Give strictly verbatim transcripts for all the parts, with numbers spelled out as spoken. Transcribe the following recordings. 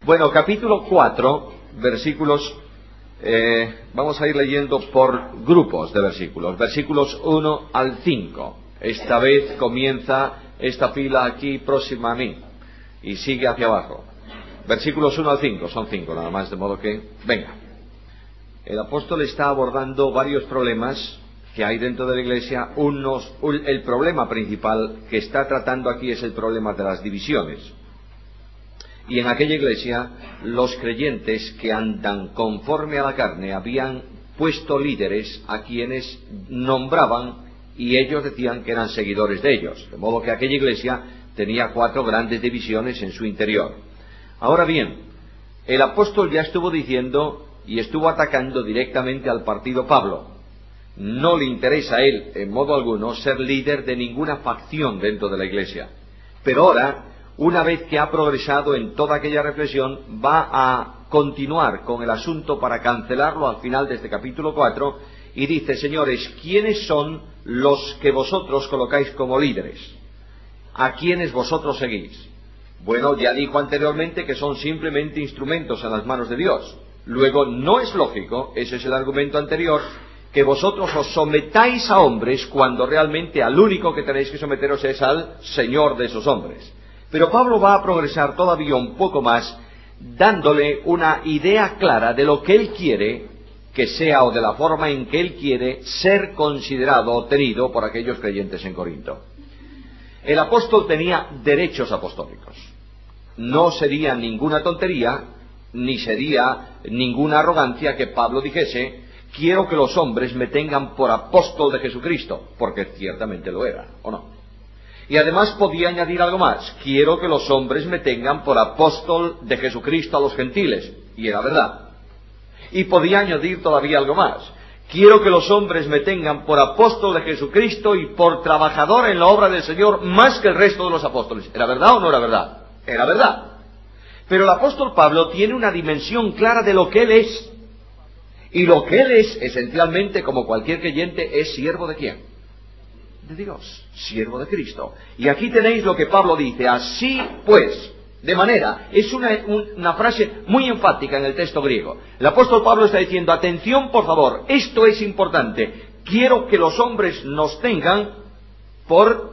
Bueno, capítulo cuatro, versículos, eh, vamos a ir leyendo por grupos de versículos, versículos uno al cinco. Esta vez comienza esta fila aquí próxima a mí y sigue hacia abajo. Versículos uno al cinco, son cinco nada más, de modo que, venga. El apóstol está abordando varios problemas que hay dentro de la iglesia. Unos, un, el problema principal que está tratando aquí es el problema de las divisiones. Y en aquella iglesia, los creyentes que andan conforme a la carne habían puesto líderes a quienes nombraban y ellos decían que eran seguidores de ellos. De modo que aquella iglesia tenía cuatro grandes divisiones en su interior. Ahora bien, el apóstol ya estuvo diciendo y estuvo atacando directamente al partido Pablo. No le interesa a él, en modo alguno, ser líder de ninguna facción dentro de la iglesia. Pero ahora, una vez que ha progresado en toda aquella reflexión, va a continuar con el asunto para cancelarlo al final de este capítulo cuatro, y dice: señores, ¿quiénes son los que vosotros colocáis como líderes? ¿A quiénes vosotros seguís? Bueno, ya dijo anteriormente que son simplemente instrumentos en las manos de Dios. Luego, no es lógico, ese es el argumento anterior, que vosotros os sometáis a hombres cuando realmente al único que tenéis que someteros es al Señor de esos hombres. Pero Pablo va a progresar todavía un poco más, dándole una idea clara de lo que él quiere que sea, o de la forma en que él quiere ser considerado o tenido por aquellos creyentes en Corinto. El apóstol tenía derechos apostólicos. No sería ninguna tontería, ni sería ninguna arrogancia que Pablo dijese: quiero que los hombres me tengan por apóstol de Jesucristo, porque ciertamente lo era, ¿o no? Y además podía añadir algo más: quiero que los hombres me tengan por apóstol de Jesucristo a los gentiles, y era verdad. Y podía añadir todavía algo más: quiero que los hombres me tengan por apóstol de Jesucristo y por trabajador en la obra del Señor más que el resto de los apóstoles. ¿Era verdad o no era verdad? Era verdad. Pero el apóstol Pablo tiene una dimensión clara de lo que él es. Y lo que él es, esencialmente, como cualquier creyente, es siervo de ¿quién? De Dios, siervo de Cristo. Y aquí tenéis lo que Pablo dice: así pues, de manera, es una, una frase muy enfática en el texto griego. El apóstol Pablo está diciendo: atención por favor, esto es importante, quiero que los hombres nos tengan por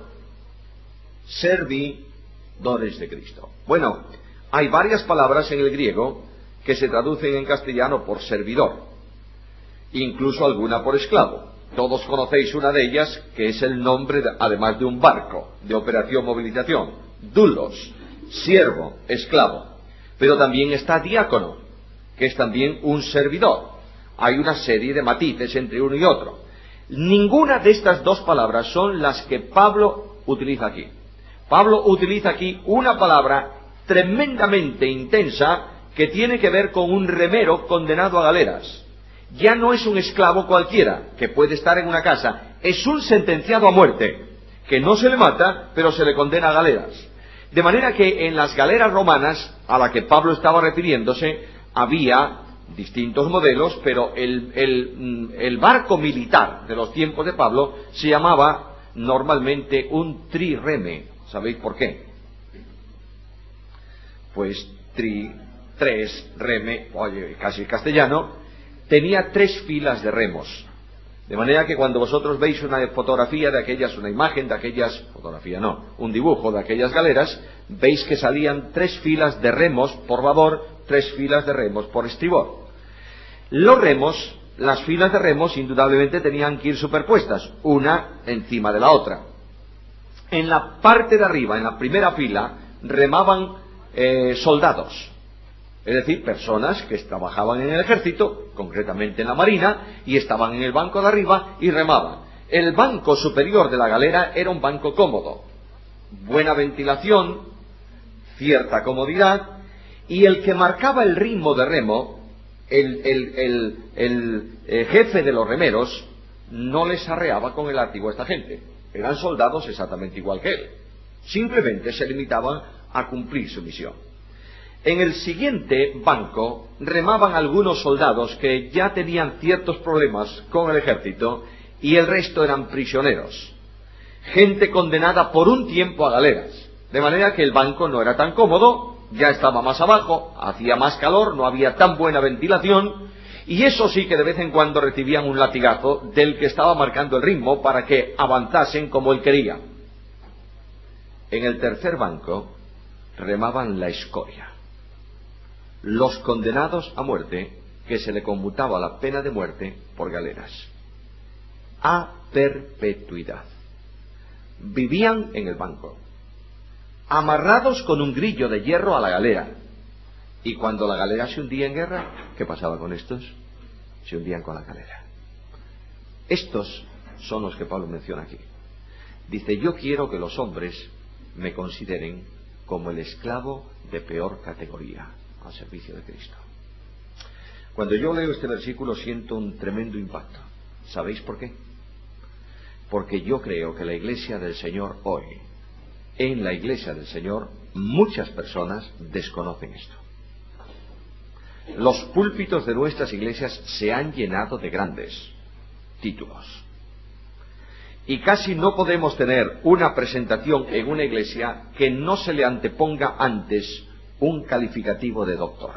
servidores de Cristo. Bueno, hay varias palabras en el griego que se traducen en castellano por servidor, incluso alguna por esclavo. Todos conocéis una de ellas, que es el nombre, de, además de un barco, de operación movilización: dulos, siervo, esclavo. Pero también está diácono, que es también un servidor. Hay una serie de matices entre uno y otro. Ninguna de estas dos palabras son las que Pablo utiliza aquí. Pablo utiliza aquí una palabra tremendamente intensa que tiene que ver con un remero condenado a galeras. Ya no es un esclavo cualquiera que puede estar en una casa, es un sentenciado a muerte, que no se le mata, pero se le condena a galeras. De manera que en las galeras romanas, a la que Pablo estaba refiriéndose, había distintos modelos, pero el, el, el barco militar de los tiempos de Pablo se llamaba normalmente un trireme. ¿Sabéis por qué? Pues tri, tres, reme, oye, casi castellano, tenía tres filas de remos. De manera que cuando vosotros veis una fotografía de aquellas, una imagen de aquellas, fotografía no, un dibujo de aquellas galeras, veis que salían tres filas de remos por babor, tres filas de remos por estribor. Los remos, las filas de remos, indudablemente tenían que ir superpuestas, una encima de la otra. En la parte de arriba, en la primera fila, remaban eh, soldados. Es decir, personas que trabajaban en el ejército, concretamente en la marina, y estaban en el banco de arriba y remaban. El banco superior de la galera era un banco cómodo, buena ventilación, cierta comodidad, y el que marcaba el ritmo de remo, el, el, el, el, el jefe de los remeros, no les arreaba con el látigo a esta gente. Eran soldados exactamente igual que él. Simplemente se limitaban a cumplir su misión. En el siguiente banco remaban algunos soldados que ya tenían ciertos problemas con el ejército y el resto eran prisioneros. Gente condenada por un tiempo a galeras. De manera que el banco no era tan cómodo, ya estaba más abajo, hacía más calor, no había tan buena ventilación, y eso sí que de vez en cuando recibían un latigazo del que estaba marcando el ritmo para que avanzasen como él quería. En el tercer banco remaban la escoria, los condenados a muerte, que se le conmutaba la pena de muerte por galeras, a perpetuidad. Vivían en el banco, amarrados con un grillo de hierro a la galera. Y cuando la galera se hundía en guerra, ¿qué pasaba con estos? Se hundían con la galera. Estos son los que Pablo menciona aquí. Dice, yo quiero que los hombres me consideren como el esclavo de peor categoría al servicio de Cristo. Cuando yo leo este versículo siento un tremendo impacto. ¿Sabéis por qué? Porque yo creo que la iglesia del Señor hoy, en la iglesia del Señor, muchas personas desconocen esto. Los púlpitos de nuestras iglesias se han llenado de grandes títulos. Y casi no podemos tener una presentación en una iglesia que no se le anteponga antes un calificativo de doctor.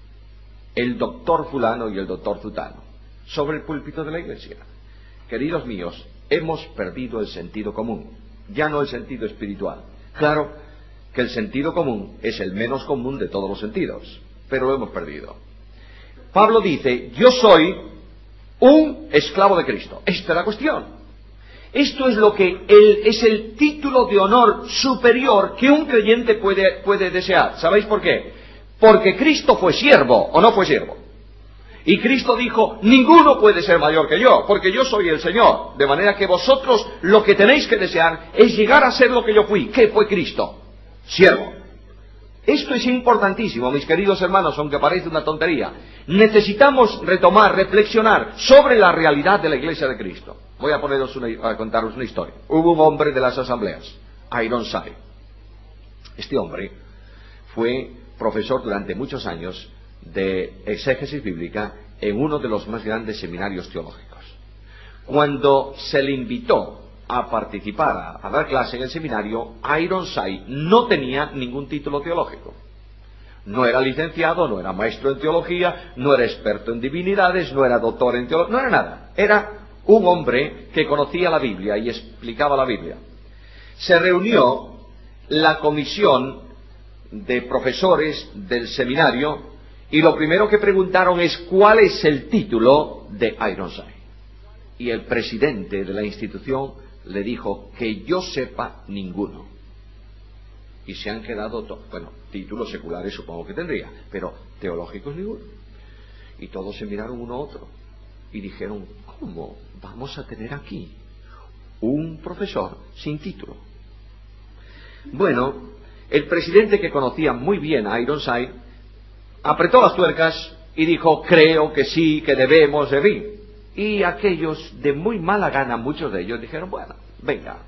El doctor fulano y el doctor zutano, sobre el púlpito de la iglesia. Queridos míos, hemos perdido el sentido común, ya no el sentido espiritual. Claro que el sentido común es el menos común de todos los sentidos, pero lo hemos perdido. Pablo dice, yo soy un esclavo de Cristo. Esta es la cuestión. Esto es lo que el, es el título de honor superior que un creyente puede, puede desear. ¿Sabéis por qué? Porque Cristo fue siervo, ¿o no fue siervo? Y Cristo dijo, ninguno puede ser mayor que yo, porque yo soy el Señor. De manera que vosotros lo que tenéis que desear es llegar a ser lo que yo fui. ¿Qué fue Cristo? Siervo. Esto es importantísimo, mis queridos hermanos, aunque parece una tontería. Necesitamos retomar, reflexionar sobre la realidad de la iglesia de Cristo. Voy a poneros una, a contaros una historia. Hubo un hombre de las asambleas, Ironside. Este hombre fue profesor durante muchos años de exégesis bíblica en uno de los más grandes seminarios teológicos. Cuando se le invitó a participar, a, a dar clase en el seminario, Ironside no tenía ningún título teológico. No era licenciado, no era maestro en teología, no era experto en divinidades, no era doctor en teología, no era nada. Era un hombre que conocía la Biblia y explicaba la Biblia. Se reunió la comisión de profesores del seminario y lo primero que preguntaron es ¿cuál es el título de Ironside? Y el presidente de la institución le dijo que yo sepa ninguno. Y se han quedado, to- bueno, títulos seculares supongo que tendría, pero teológicos ninguno. Y todos se miraron uno a otro y dijeron, ¿cómo vamos a tener aquí un profesor sin título? Bueno, el presidente, que conocía muy bien a Ironside, apretó las tuercas y dijo, creo que sí, que debemos de ir. Y aquellos de muy mala gana, muchos de ellos dijeron, bueno, venga.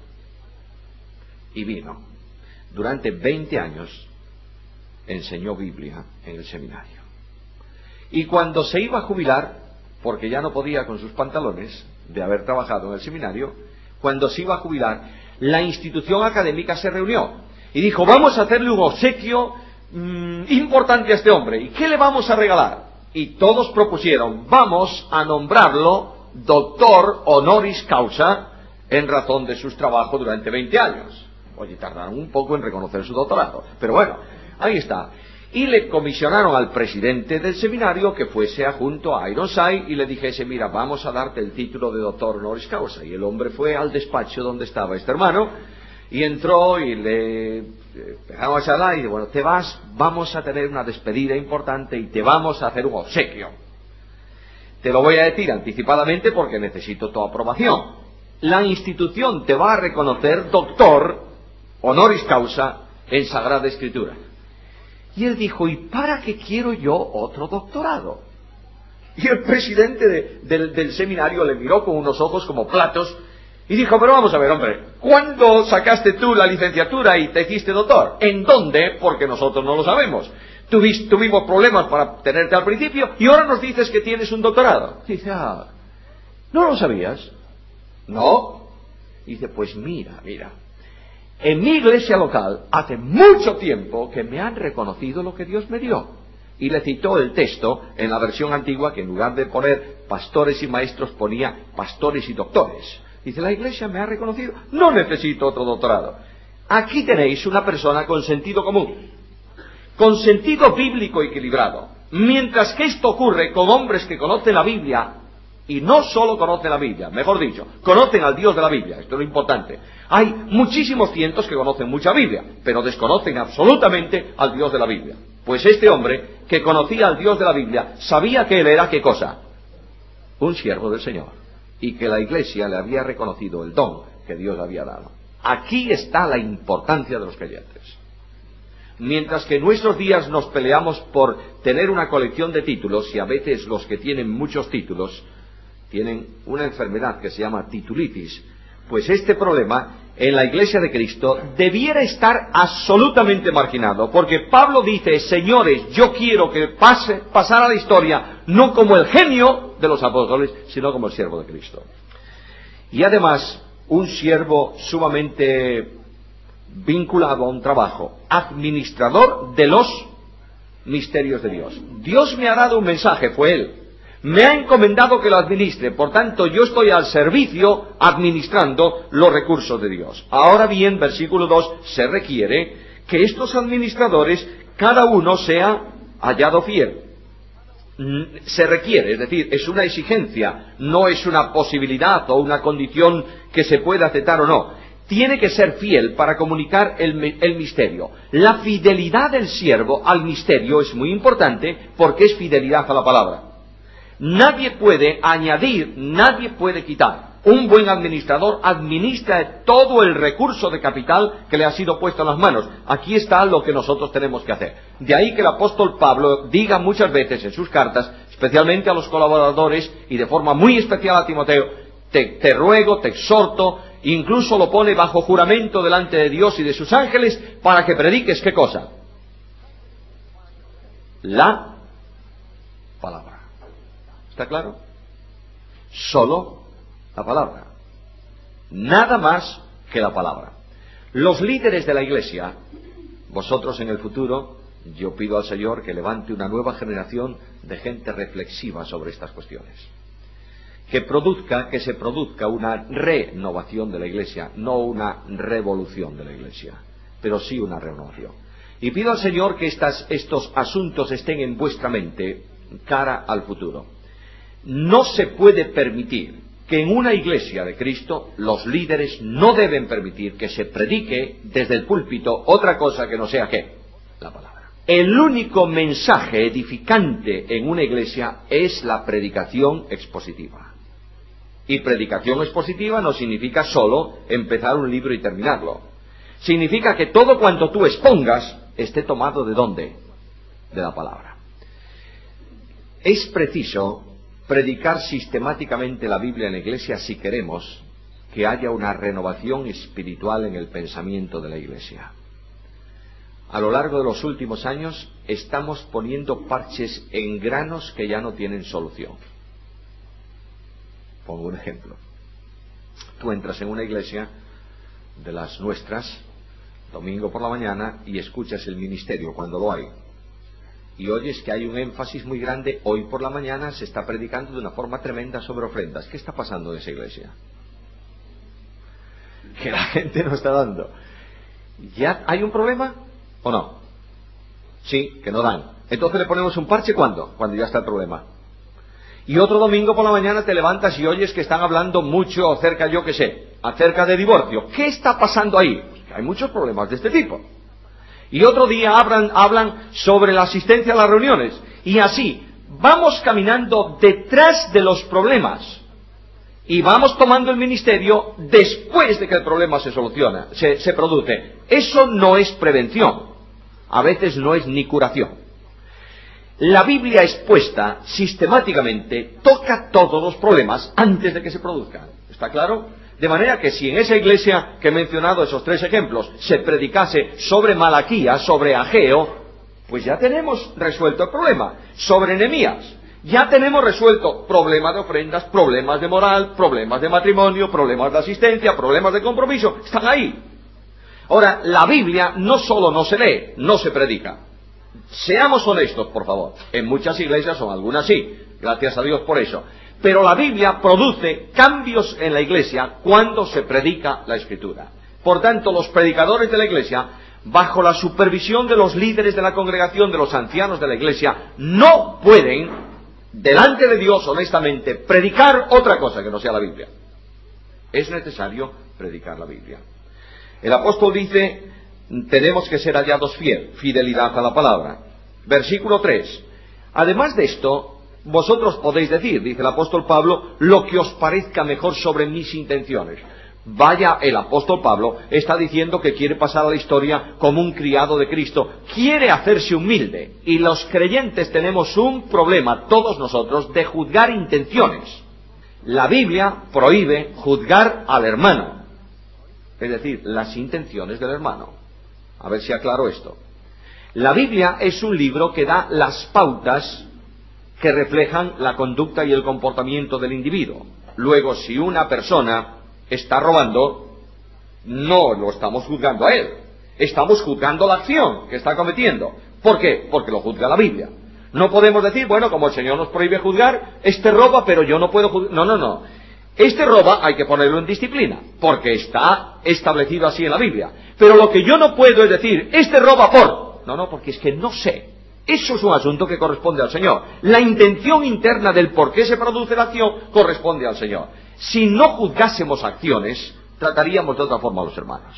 Y vino. Durante veinte años enseñó Biblia en el seminario. Y cuando se iba a jubilar, porque ya no podía con sus pantalones de haber trabajado en el seminario, cuando se iba a jubilar, la institución académica se reunió y dijo, vamos a hacerle un obsequio mmm, importante a este hombre. ¿Y qué le vamos a regalar? Y todos propusieron, vamos a nombrarlo doctor honoris causa en razón de sus trabajos durante veinte años. Oye, tardaron un poco en reconocer su doctorado, pero bueno, ahí está. Y le comisionaron al presidente del seminario que fuese junto a Ironside y le dijese, mira, vamos a darte el título de doctor honoris causa. Y el hombre fue al despacho donde estaba este hermano y entró y le empezamos a charlar y dice, bueno, te vas, vamos a tener una despedida importante y te vamos a hacer un obsequio. Te lo voy a decir anticipadamente porque necesito tu aprobación. La institución te va a reconocer doctor honoris causa en Sagrada Escritura. Y él dijo, ¿y para qué quiero yo otro doctorado? Y el presidente de, del, del seminario le miró con unos ojos como platos y dijo, pero vamos a ver, hombre, ¿cuándo sacaste tú la licenciatura y te hiciste doctor? ¿En dónde? Porque nosotros no lo sabemos. Tuvis, tuvimos problemas para tenerte al principio y ahora nos dices que tienes un doctorado. Dice, ah, ¿no lo sabías? No. Dice, pues mira, mira, en mi iglesia local, hace mucho tiempo que me han reconocido lo que Dios me dio. Y le citó el texto en la versión antigua, que en lugar de poner pastores y maestros ponía pastores y doctores. Dice, la iglesia me ha reconocido, no necesito otro doctorado. Aquí tenéis una persona con sentido común, con sentido bíblico equilibrado. Mientras que esto ocurre con hombres que conocen la Biblia, y no solo conocen la Biblia, mejor dicho, conocen al Dios de la Biblia, esto es lo importante. Hay muchísimos cientos que conocen mucha Biblia, pero desconocen absolutamente al Dios de la Biblia. Pues este hombre, que conocía al Dios de la Biblia, sabía que él era, ¿qué cosa? Un siervo del Señor, y que la iglesia le había reconocido el don que Dios le había dado. Aquí está la importancia de los creyentes. Mientras que en nuestros días nos peleamos por tener una colección de títulos, y a veces los que tienen muchos títulos tienen una enfermedad que se llama titulitis, pues este problema en la Iglesia de Cristo debiera estar absolutamente marginado, porque Pablo dice, señores, yo quiero que pase, pasar a la historia no como el genio de los apóstoles, sino como el siervo de Cristo. Y además, un siervo sumamente vinculado a un trabajo, administrador de los misterios de Dios. Dios me ha dado un mensaje, fue Él. Me ha encomendado que lo administre, por tanto yo estoy al servicio administrando los recursos de Dios. Ahora bien, versículo dos, se requiere que estos administradores, cada uno sea hallado fiel. Se requiere, es decir, es una exigencia, no es una posibilidad o una condición que se puede aceptar o no. Tiene que ser fiel para comunicar el, el misterio. La fidelidad del siervo al misterio es muy importante porque es fidelidad a la palabra. Nadie puede añadir, nadie puede quitar. Un buen administrador administra todo el recurso de capital que le ha sido puesto en las manos. Aquí está lo que nosotros tenemos que hacer. De ahí que el apóstol Pablo diga muchas veces en sus cartas, especialmente a los colaboradores y de forma muy especial a Timoteo, te, te ruego, te exhorto, incluso lo pone bajo juramento delante de Dios y de sus ángeles para que prediques, ¿qué cosa? La palabra. ¿Está claro? Solo la palabra. Nada más que la palabra. Los líderes de la iglesia, vosotros en el futuro, yo pido al Señor que levante una nueva generación de gente reflexiva sobre estas cuestiones. Que produzca, que se produzca una renovación de la iglesia, no una revolución de la iglesia, pero sí una renovación. Y pido al Señor que estas, estos asuntos estén en vuestra mente cara al futuro. No se puede permitir que en una iglesia de Cristo los líderes no deben permitir que se predique desde el púlpito otra cosa que no sea ¿qué? La palabra. El único mensaje edificante en una iglesia es la predicación expositiva. Y predicación expositiva no significa solo empezar un libro y terminarlo. Significa que todo cuanto tú expongas esté tomado ¿de dónde? De la palabra. Es preciso predicar sistemáticamente la Biblia en la iglesia si queremos que haya una renovación espiritual en el pensamiento de la iglesia. A lo largo de los últimos años estamos poniendo parches en granos que ya no tienen solución. Pongo un ejemplo. Tú entras en una iglesia de las nuestras, domingo por la mañana, y escuchas el ministerio cuando lo hay. Y oyes que hay un énfasis muy grande, hoy por la mañana se está predicando de una forma tremenda sobre ofrendas. ¿Qué está pasando en esa iglesia? Que la gente no está dando. ¿Ya hay un problema o no? Sí, que no dan. Entonces le ponemos un parche, ¿cuándo? Cuando ya está el problema. Y otro domingo por la mañana te levantas y oyes que están hablando mucho acerca, yo qué sé, acerca de divorcio. ¿Qué está pasando ahí? Pues que hay muchos problemas de este tipo. Y otro día hablan, hablan sobre la asistencia a las reuniones. Y así, vamos caminando detrás de los problemas. Y vamos tomando el ministerio después de que el problema se soluciona, se, se produce. Eso no es prevención. A veces no es ni curación. La Biblia expuesta sistemáticamente toca todos los problemas antes de que se produzcan. ¿Está claro? De manera que si en esa iglesia que he mencionado esos tres ejemplos se predicase sobre Malaquías, sobre Ageo, pues ya tenemos resuelto el problema. Sobre Nehemías, ya tenemos resuelto problemas de ofrendas, problemas de moral, problemas de matrimonio, problemas de asistencia, problemas de compromiso. Están ahí. Ahora, la Biblia no solo no se lee, no se predica. Seamos honestos, por favor. En muchas iglesias, o algunas sí, gracias a Dios por eso. Pero la Biblia produce cambios en la iglesia cuando se predica la Escritura. Por tanto, los predicadores de la iglesia, bajo la supervisión de los líderes de la congregación, de los ancianos de la iglesia, no pueden, delante de Dios, honestamente, predicar otra cosa que no sea la Biblia. Es necesario predicar la Biblia. El apóstol dice, tenemos que ser hallados fiel, fidelidad a la palabra. Versículo tres. Además de esto, vosotros podéis decir, dice el apóstol Pablo, lo que os parezca mejor sobre mis intenciones. Vaya, el apóstol Pablo está diciendo que quiere pasar a la historia como un criado de Cristo. Quiere hacerse humilde. Y los creyentes tenemos un problema, todos nosotros, de juzgar intenciones. La Biblia prohíbe juzgar al hermano. Es decir, las intenciones del hermano. A ver si aclaro esto. La Biblia es un libro que da las pautas que reflejan la conducta y el comportamiento del individuo. Luego, si una persona está robando, no lo estamos juzgando a él. Estamos juzgando la acción que está cometiendo. ¿Por qué? Porque lo juzga la Biblia. No podemos decir, bueno, como el Señor nos prohíbe juzgar, este roba, pero yo no puedo juzgar. No, no, no. Este roba hay que ponerlo en disciplina, porque está establecido así en la Biblia. Pero lo que yo no puedo es decir, este roba por... No, no, porque es que no sé. Eso es un asunto que corresponde al Señor. La intención interna del por qué se produce la acción corresponde al Señor. Si no juzgásemos acciones, trataríamos de otra forma a los hermanos.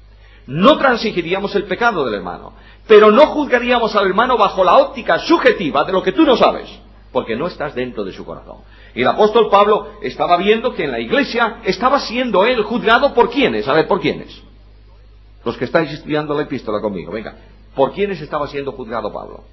No transigiríamos el pecado del hermano, pero no juzgaríamos al hermano bajo la óptica subjetiva de lo que tú no sabes, porque no estás dentro de su corazón. Y el apóstol Pablo estaba viendo que en la iglesia estaba siendo él juzgado por quiénes. A ver, ¿por quiénes? Los que estáis estudiando la epístola conmigo, venga. ¿Por quiénes estaba siendo juzgado Pablo?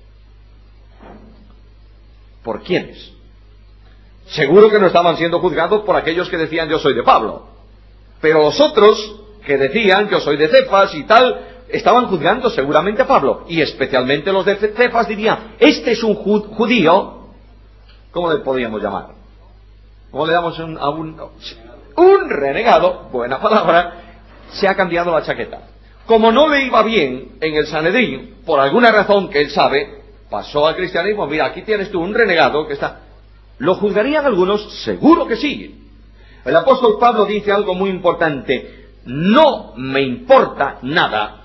¿Por quiénes? Seguro que no estaban siendo juzgados por aquellos que decían yo soy de Pablo. Pero los otros que decían yo soy de Cefas y tal, estaban juzgando seguramente a Pablo. Y especialmente los de Cefas dirían, este es un judío, ¿cómo le podríamos llamar? ¿Cómo le damos un, a un, un renegado? Buena palabra. Se ha cambiado la chaqueta. Como no le iba bien en el Sanedrín, por alguna razón que él sabe, pasó al cristianismo. Mira, aquí tienes tú un renegado que está... ¿Lo juzgarían algunos? Seguro que sí. El apóstol Pablo dice algo muy importante. No me importa nada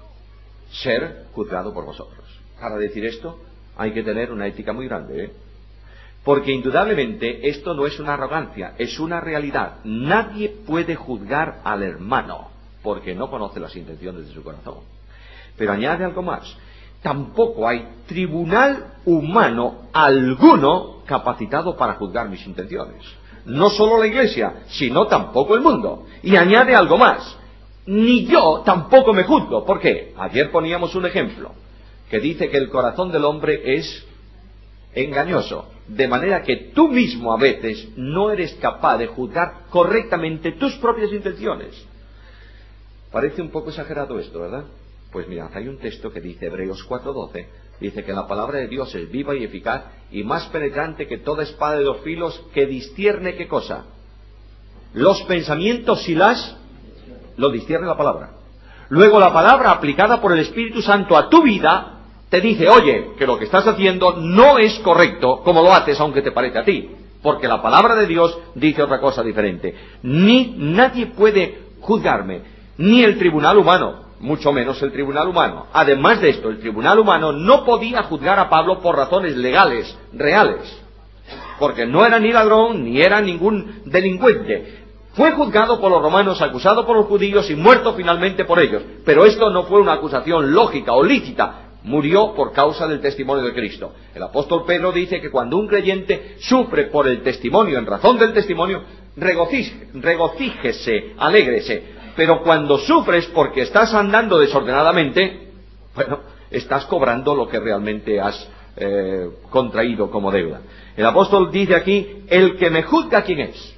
ser juzgado por vosotros. Para decir esto hay que tener una ética muy grande, ¿eh? Porque indudablemente esto no es una arrogancia, es una realidad. Nadie puede juzgar al hermano porque no conoce las intenciones de su corazón. Pero añade algo más. Tampoco hay tribunal humano alguno capacitado para juzgar mis intenciones. No solo la iglesia, sino tampoco el mundo. Y añade algo más. Ni yo tampoco me juzgo. ¿Por qué? Ayer poníamos un ejemplo que dice que el corazón del hombre es engañoso. De manera que tú mismo a veces no eres capaz de juzgar correctamente tus propias intenciones. Parece un poco exagerado esto, ¿verdad? Pues mirad, hay un texto que dice, Hebreos cuatro doce, dice que la palabra de Dios es viva y eficaz y más penetrante que toda espada de dos filos, que discierne, ¿qué cosa? Los pensamientos y las... lo discierne la palabra. Luego la palabra aplicada por el Espíritu Santo a tu vida te dice, oye, que lo que estás haciendo no es correcto como lo haces aunque te parece a ti. Porque la palabra de Dios dice otra cosa diferente. Ni nadie puede juzgarme, ni el tribunal humano, mucho menos el tribunal humano. Además de esto, el tribunal humano no podía juzgar a Pablo por razones legales, reales, porque no era ni ladrón, ni era ningún delincuente. Fue juzgado por los romanos, acusado por los judíos y muerto finalmente por ellos. Pero esto no fue una acusación lógica o lícita. Murió por causa del testimonio de Cristo. El apóstol Pedro dice que cuando un creyente sufre por el testimonio, en razón del testimonio, regocíjese, regocíjese, alégrese. Pero cuando sufres porque estás andando desordenadamente, bueno, estás cobrando lo que realmente has eh, contraído como deuda. El apóstol dice aquí, el que me juzga, ¿quién es?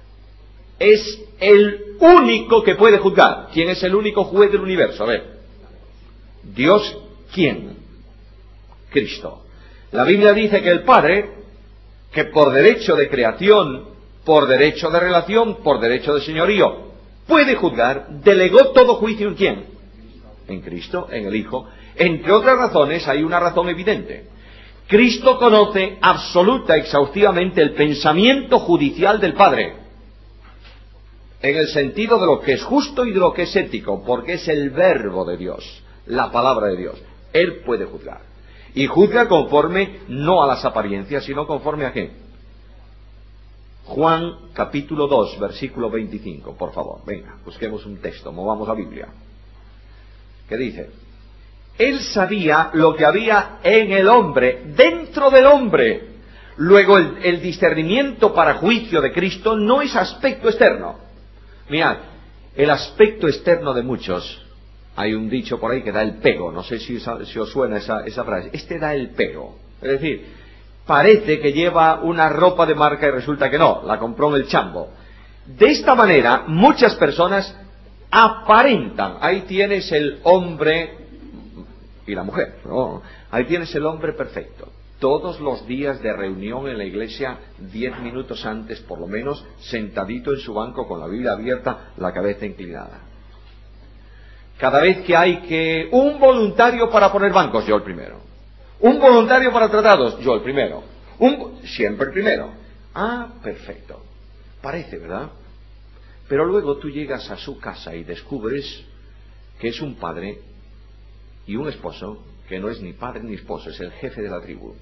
Es el único que puede juzgar. ¿Quién es el único juez del universo? A ver, Dios, ¿quién? Cristo. La Biblia dice que el Padre, que por derecho de creación, por derecho de relación, por derecho de señorío, puede juzgar, delegó todo juicio en quién? en Cristo, en el Hijo. Entre otras razones, hay una razón evidente. Cristo conoce absoluta, exhaustivamente el pensamiento judicial del Padre, en el sentido de lo que es justo y de lo que es ético, porque es el verbo de Dios, la palabra de Dios. Él puede juzgar. Y juzga conforme, no a las apariencias, sino conforme a qué. Juan capítulo dos, versículo veinticinco, por favor. Venga, busquemos un texto, movamos la Biblia. ¿Qué dice? Él sabía lo que había en el hombre, dentro del hombre. Luego el, el discernimiento para juicio de Cristo no es aspecto externo. Mirad, el aspecto externo de muchos, hay un dicho por ahí que da el pego, no sé si, si os suena esa, esa frase, este da el pego. Es decir, parece que lleva una ropa de marca y resulta que no, la compró en el chambo. De esta manera, muchas personas aparentan, ahí tienes el hombre y la mujer, ¿no? Ahí tienes el hombre perfecto. Todos los días de reunión en la iglesia, diez minutos antes por lo menos, sentadito en su banco con la Biblia abierta, la cabeza inclinada. Cada vez que hay que un voluntario para poner bancos, yo el primero. Un voluntario para tratados, yo el primero. Un, siempre el primero. Ah, perfecto. Parece, ¿verdad? Pero luego tú llegas a su casa y descubres que es un padre y un esposo que no es ni padre ni esposo, es el jefe de la tribu.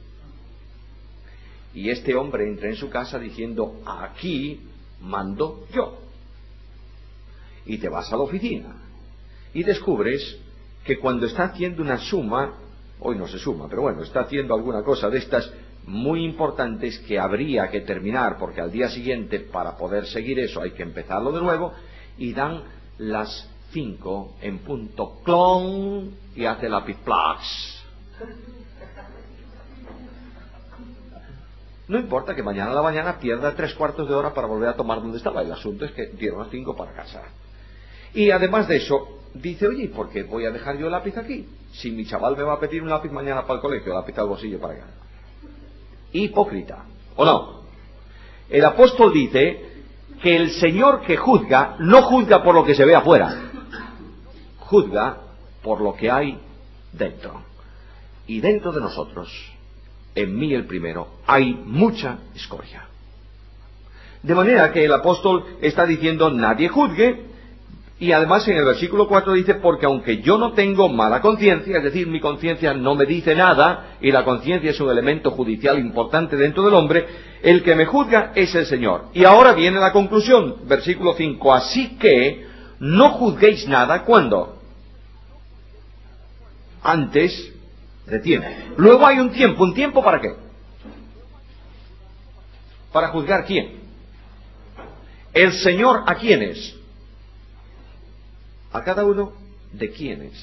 Y este hombre entra en su casa diciendo, aquí mando yo. Y te vas a la oficina y descubres que cuando está haciendo una suma, hoy no se suma, pero bueno, está haciendo alguna cosa de estas muy importantes que habría que terminar, porque al día siguiente, para poder seguir eso, hay que empezarlo de nuevo, y dan las cinco en punto clon y hace la pizplax. No importa que mañana a la mañana pierda tres cuartos de hora para volver a tomar donde estaba. El asunto es que dieron las cinco para casa. Y además de eso, dice, oye, ¿por qué voy a dejar yo el lápiz aquí? Si mi chaval me va a pedir un lápiz mañana para el colegio, lápiz al bolsillo para acá. Hipócrita, ¿o no? El apóstol dice que el Señor que juzga, no juzga por lo que se ve afuera, juzga por lo que hay dentro. Y dentro de nosotros, en mí el primero, hay mucha escoria. De manera que el apóstol está diciendo, nadie juzgue, y además en el versículo cuatro dice, porque aunque yo no tengo mala conciencia, es decir, mi conciencia no me dice nada, y la conciencia es un elemento judicial importante dentro del hombre, el que me juzga es el Señor. Y ahora viene la conclusión, versículo cinco, así que no juzguéis nada, ¿cuándo? Antes de tiempo. Luego hay un tiempo, ¿un tiempo para qué? ¿Para juzgar quién? El Señor, ¿a quiénes? A cada uno de quiénes.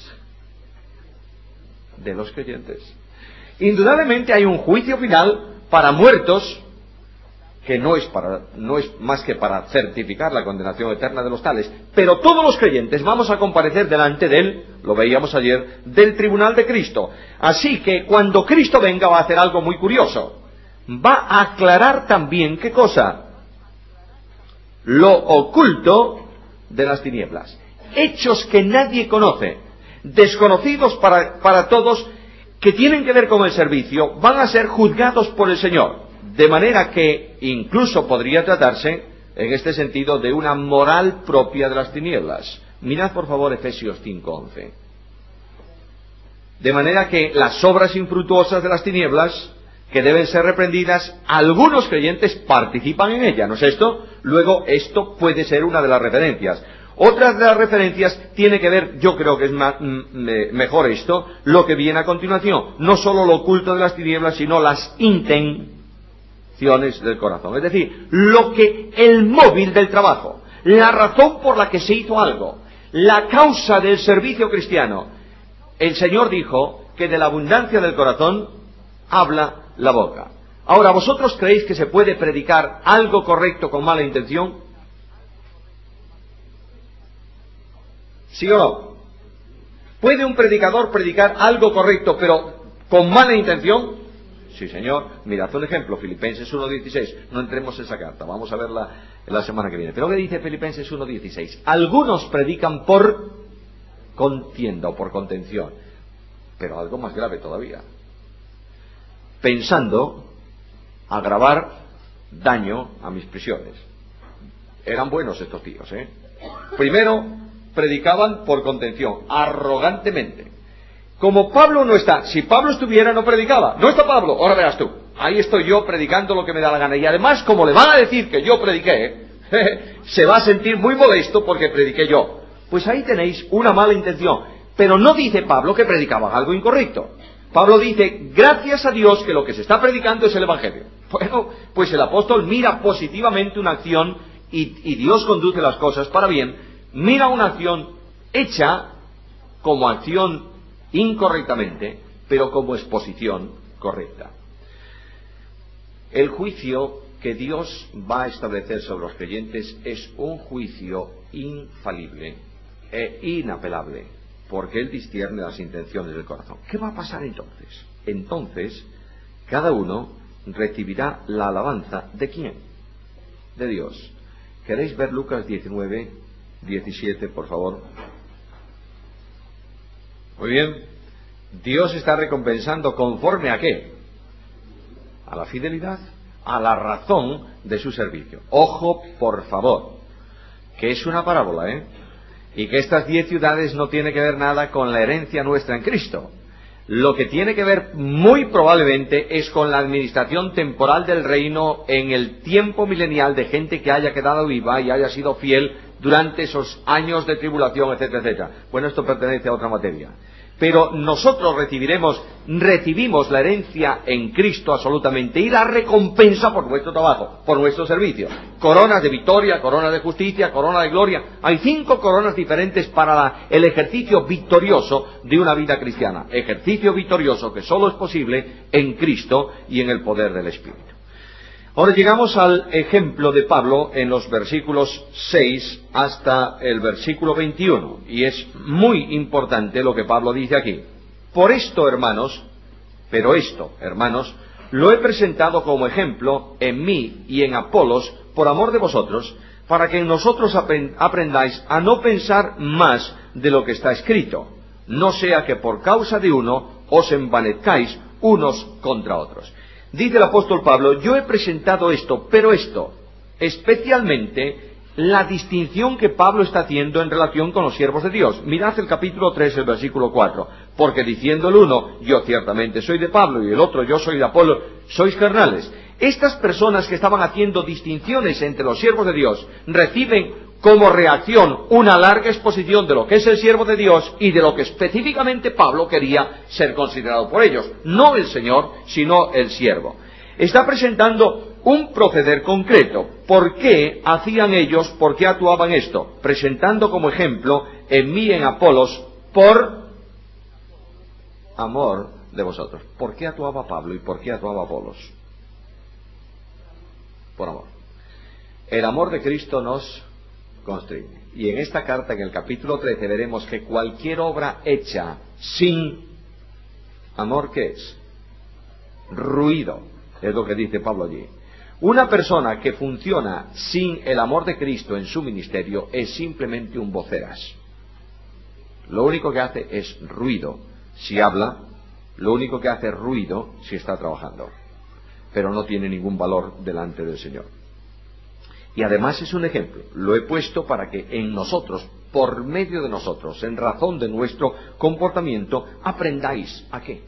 De los creyentes. Indudablemente hay un juicio final para muertos, que no es, para, no es más que para certificar la condenación eterna de los tales, pero todos los creyentes vamos a comparecer delante de él, lo veíamos ayer, del tribunal de Cristo. Así que cuando Cristo venga va a hacer algo muy curioso. Va a aclarar también, ¿qué cosa? Lo oculto de las tinieblas. Hechos que nadie conoce, desconocidos para, para todos, que tienen que ver con el servicio, van a ser juzgados por el Señor. De manera que incluso podría tratarse, en este sentido, de una moral propia de las tinieblas. Mirad por favor Efesios cinco once. De manera que las obras infructuosas de las tinieblas, que deben ser reprendidas, algunos creyentes participan en ella, ¿no es esto? Luego esto puede ser una de las referencias. Otra de las referencias tiene que ver, yo creo que es más, m- mejor esto, lo que viene a continuación. No solo lo oculto de las tinieblas, sino las intenciones del corazón. Es decir, lo que, el móvil del trabajo, la razón por la que se hizo algo, la causa del servicio cristiano. El Señor dijo que de la abundancia del corazón habla la boca. Ahora, ¿vosotros creéis que se puede predicar algo correcto con mala intención? ¿Sí o no? ¿Puede un predicador predicar algo correcto pero con mala intención? Sí, señor. Mirad un ejemplo, Filipenses uno dieciséis. No entremos en esa carta, vamos a verla la semana que viene. Pero ¿qué dice Filipenses uno dieciséis? Algunos predican por contienda o por contención, pero algo más grave todavía, pensando agravar daño a mis prisiones. Eran buenos estos tíos, ¿eh? Primero, predicaban por contención, arrogantemente. Como Pablo no está, si Pablo estuviera no predicaba. No está Pablo, ahora verás tú. Ahí estoy yo predicando lo que me da la gana. Y además, como le van a decir que yo prediqué, se va a sentir muy molesto porque prediqué yo. Pues ahí tenéis una mala intención. Pero no dice Pablo que predicaban algo incorrecto. Pablo dice, gracias a Dios que lo que se está predicando es el Evangelio. Bueno, pues el apóstol mira positivamente una acción y, y Dios conduce las cosas para bien. Mira una acción hecha como acción incorrectamente, pero como exposición correcta. El juicio que Dios va a establecer sobre los creyentes es un juicio infalible e inapelable, porque Él discierne las intenciones del corazón. ¿Qué va a pasar entonces? Entonces, cada uno recibirá la alabanza ¿de quién? De Dios. ¿Queréis ver Lucas diecinueve, diecisiete, por favor? Muy bien. Dios está recompensando conforme a qué? A la fidelidad, a la razón de su servicio. Ojo, por favor, que es una parábola, ¿eh? Y que estas diez ciudades no tiene que ver nada con la herencia nuestra en Cristo. Lo que tiene que ver muy probablemente es con la administración temporal del reino en el tiempo milenial de gente que haya quedado viva y haya sido fiel durante esos años de tribulación, etcétera, etcétera. Bueno, esto pertenece a otra materia. Pero nosotros recibiremos, recibimos la herencia en Cristo absolutamente y la recompensa por nuestro trabajo, por nuestro servicio. Coronas de victoria, coronas de justicia, corona de gloria. Hay cinco coronas diferentes para la, el ejercicio victorioso de una vida cristiana. Ejercicio victorioso que solo es posible en Cristo y en el poder del Espíritu. Ahora llegamos al ejemplo de Pablo en los versículos seis hasta el versículo veintiuno, y es muy importante lo que Pablo dice aquí. Por esto, hermanos, pero esto, hermanos, lo he presentado como ejemplo en mí y en Apolos por amor de vosotros, para que en nosotros aprendáis a no pensar más de lo que está escrito, no sea que por causa de uno os envanezcáis unos contra otros. Dice el apóstol Pablo, yo he presentado esto, pero esto, especialmente la distinción que Pablo está haciendo en relación con los siervos de Dios. Mirad el capítulo tres, el versículo cuatro. Porque diciendo el uno, yo ciertamente soy de Pablo, y el otro, yo soy de Apolo, sois carnales. Estas personas que estaban haciendo distinciones entre los siervos de Dios, reciben como reacción una larga exposición de lo que es el siervo de Dios y de lo que específicamente Pablo quería ser considerado por ellos. No el Señor, sino el siervo. Está presentando un proceder concreto. ¿Por qué hacían ellos, por qué actuaban esto? Presentando como ejemplo en mí y en Apolos por amor de vosotros. ¿Por qué actuaba Pablo y por qué actuaba Apolos? Por amor. El amor de Cristo nos constriñe. Y en esta carta, en el capítulo trece, veremos que cualquier obra hecha sin amor, ¿qué es? Ruido, es lo que dice Pablo allí. Una persona que funciona sin el amor de Cristo en su ministerio es simplemente un voceras. Lo único que hace es ruido si habla, lo único que hace es ruido si está trabajando, pero no tiene ningún valor delante del Señor. Y además es un ejemplo. Lo he puesto para que en nosotros, por medio de nosotros, en razón de nuestro comportamiento, aprendáis ¿a qué?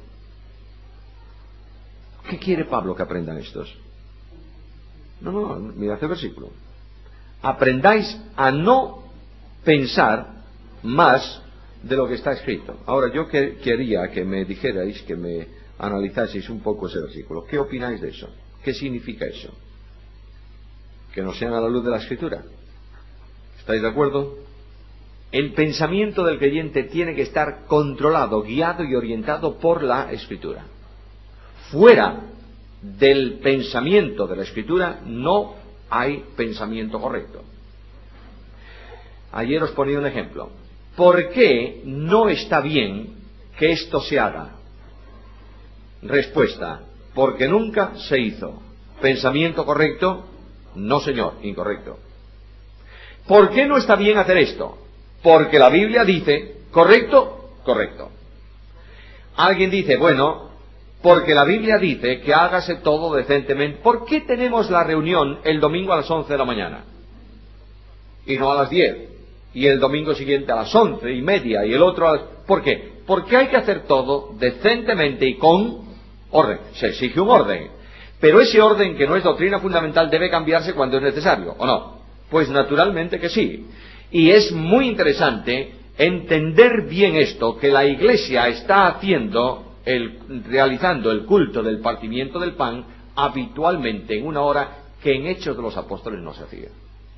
¿Qué quiere Pablo que aprendan estos? No, no, mirad el versículo. Aprendáis a no pensar más de lo que está escrito. Ahora, yo que, quería que me dijerais, que me analizaseis un poco ese versículo. ¿Qué opináis de eso? ¿Qué significa eso? Que no sean a la luz de la Escritura. ¿Estáis de acuerdo? El pensamiento del creyente tiene que estar controlado, guiado y orientado por la Escritura. Fuera del pensamiento de la Escritura no hay pensamiento correcto. Ayer os ponía un ejemplo. ¿Por qué no está bien que esto se haga? Respuesta: porque nunca se hizo. ¿Pensamiento correcto? No, señor, incorrecto. ¿Por qué no está bien hacer esto? Porque la Biblia dice, ¿Correcto? Correcto. Alguien dice, bueno, porque la Biblia dice que hágase todo decentemente. ¿Por qué tenemos la reunión el domingo a las once de la mañana? Y no a las diez. Y el domingo siguiente a las once y media. Y el otro a las... ¿Por qué? Porque hay que hacer todo decentemente y con orden. Se exige un orden. Pero ese orden, que no es doctrina fundamental, debe cambiarse cuando es necesario, ¿o no? Pues naturalmente que sí. Y es muy interesante entender bien esto, que la Iglesia está haciendo, el, realizando el culto del partimiento del pan habitualmente en una hora que en Hechos de los Apóstoles no se hacía.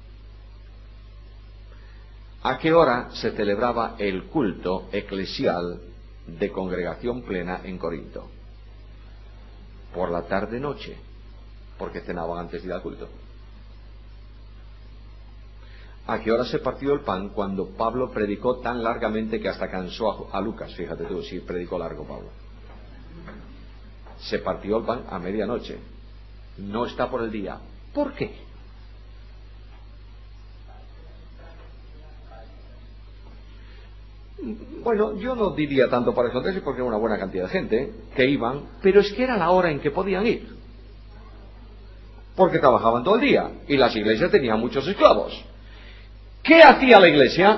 ¿A qué hora se celebraba el culto eclesial de congregación plena en Corinto? Por la tarde-noche, porque cenaban antes de ir al culto. ¿A qué hora se partió el pan? Cuando Pablo predicó tan largamente que hasta cansó a, a Lucas. Fíjate tú, si predicó largo Pablo. Se partió el pan a medianoche. No está por el día. ¿Por qué? Bueno, yo no diría tanto para esconderse porque era una buena cantidad de gente que iban, pero es que era la hora en que podían ir. Porque trabajaban todo el día y las iglesias tenían muchos esclavos. ¿Qué hacía la iglesia?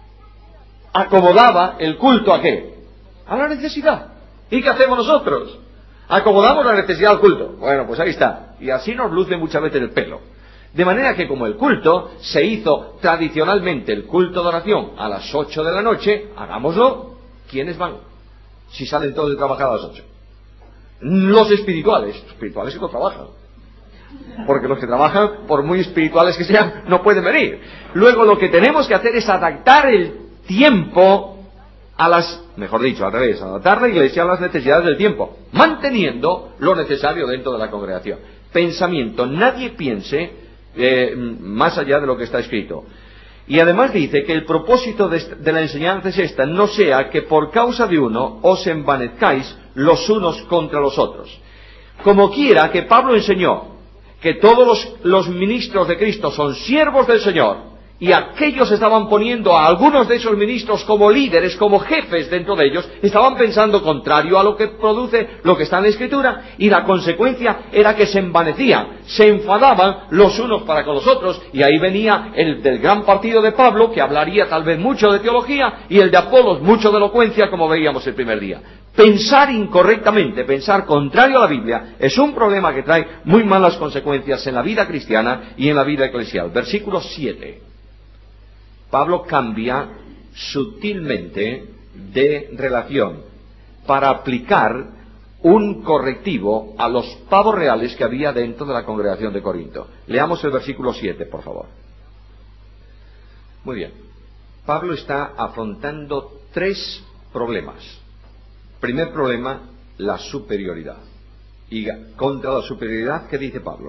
Acomodaba el culto ¿a qué? A la necesidad. ¿Y qué hacemos nosotros? Acomodamos la necesidad al culto. Bueno, pues ahí está. Y así nos luce muchas veces el pelo. De manera que como el culto se hizo tradicionalmente, el culto de oración a las ocho de la noche, hagámoslo. ¿Quiénes van? Si salen todos de trabajar a las ocho. Los espirituales. Los espirituales sí no trabajan. Porque los que trabajan, por muy espirituales que sean, no pueden venir. Luego lo que tenemos que hacer es adaptar el tiempo a las, mejor dicho, al revés, adaptar la iglesia a las necesidades del tiempo, manteniendo lo necesario dentro de la congregación. Pensamiento, nadie piense eh, más allá de lo que está escrito. Y además dice que el propósito de, de la enseñanza es esta: no sea que por causa de uno os envanezcáis los unos contra los otros. Como quiera que Pablo enseñó que todos los, los ministros de Cristo son siervos del Señor, y aquellos estaban poniendo a algunos de esos ministros como líderes, como jefes dentro de ellos, estaban pensando contrario a lo que produce lo que está en la Escritura, y la consecuencia era que se envanecían, se enfadaban los unos para con los otros, y ahí venía el del gran partido de Pablo, que hablaría tal vez mucho de teología, y el de Apolos mucho de elocuencia, como veíamos el primer día. Pensar incorrectamente, pensar contrario a la Biblia, es un problema que trae muy malas consecuencias en la vida cristiana y en la vida eclesial. Versículo siete. Pablo cambia sutilmente de relación para aplicar un correctivo a los pavos reales que había dentro de la congregación de Corinto. Leamos el versículo siete, por favor. Muy bien. Pablo está afrontando tres problemas. Primer problema, la superioridad. Y contra la superioridad, ¿qué dice Pablo?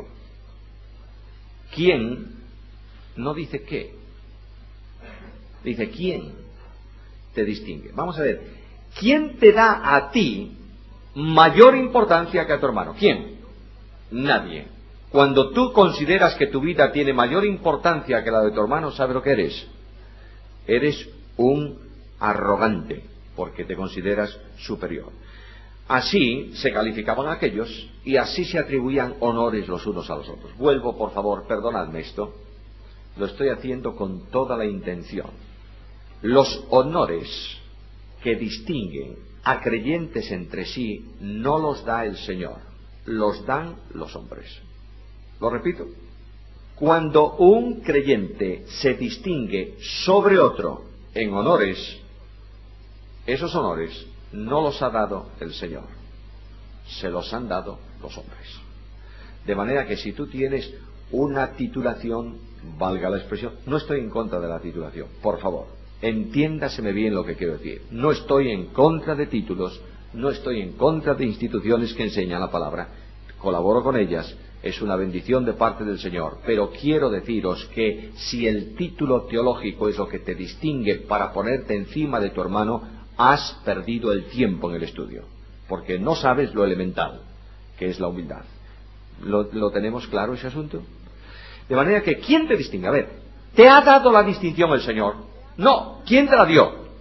¿Quién? No dice qué. Dice, ¿quién te distingue? Vamos a ver, ¿quién te da a ti mayor importancia que a tu hermano? ¿Quién? Nadie. Cuando tú consideras que tu vida tiene mayor importancia que la de tu hermano, ¿sabes lo que eres? Eres un arrogante, porque te consideras superior. Así se calificaban aquellos y así se atribuían honores los unos a los otros. Vuelvo, por favor, perdonadme esto. Lo estoy haciendo con toda la intención. Los honores que distinguen a creyentes entre sí no los da el Señor, los dan los hombres. Lo repito. Cuando un creyente se distingue sobre otro en honores, esos honores no los ha dado el Señor, se los han dado los hombres. De manera que si tú tienes una titulación, valga la expresión, no estoy en contra de la titulación, por favor, entiéndaseme bien lo que quiero decir. No estoy en contra de títulos, no estoy en contra de instituciones que enseñan la palabra, colaboro con ellas, es una bendición de parte del Señor, pero quiero deciros que si el título teológico es lo que te distingue para ponerte encima de tu hermano, has perdido el tiempo en el estudio, porque no sabes lo elemental, que es la humildad. ¿Lo, lo tenemos claro ese asunto? De manera que, ¿quién te distingue? A ver, ¿te ha dado la distinción el Señor? No. ¿Quién te la dio?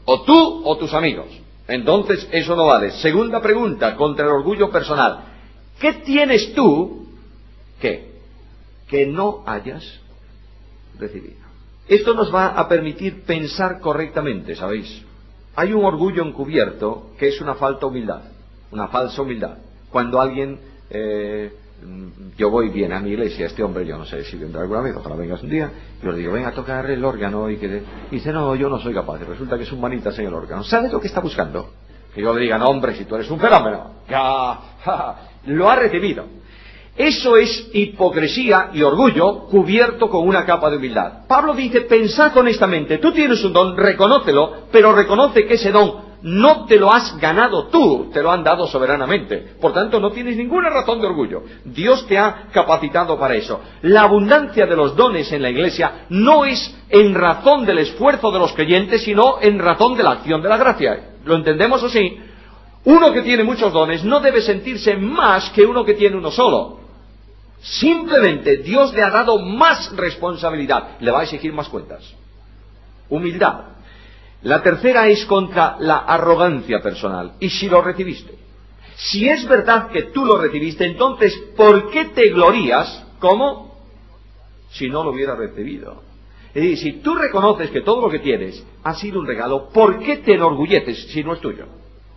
o tú o tus amigos. Entonces eso no vale. Segunda pregunta, contra el orgullo personal. ¿Qué tienes tú que, que no hayas recibido? Esto nos va a permitir pensar correctamente, ¿sabéis? Hay un orgullo encubierto que es una falta de humildad, una falsa humildad. Cuando alguien, eh, yo voy bien a mi iglesia, este hombre, yo no sé si vendrá alguna vez, ojalá vengas un día, yo le digo, ven a tocar el órgano, y, que, y dice, no, yo no soy capaz, y resulta que es un manitas en el órgano. ¿Sabes lo que está buscando? Que yo le diga, no, hombre, si tú eres un fenómeno, ya, ja, lo ha recibido. Eso es hipocresía y orgullo cubierto con una capa de humildad. Pablo dice, pensad honestamente, tú tienes un don, reconócelo, pero reconoce que ese don no te lo has ganado tú, te lo han dado soberanamente. Por tanto, no tienes ninguna razón de orgullo. Dios te ha capacitado para eso. La abundancia de los dones en la iglesia no es en razón del esfuerzo de los creyentes, sino en razón de la acción de la gracia. ¿Lo entendemos así? Uno que tiene muchos dones no debe sentirse más que uno que tiene uno solo. Simplemente Dios le ha dado más responsabilidad, le va a exigir más cuentas. Humildad. La tercera es contra la arrogancia personal. ¿Y si lo recibiste? Si es verdad que tú lo recibiste, entonces, ¿por qué te glorías como si no lo hubieras recibido? Es decir, si tú reconoces que todo lo que tienes ha sido un regalo, ¿por qué te enorgulleces si no es tuyo?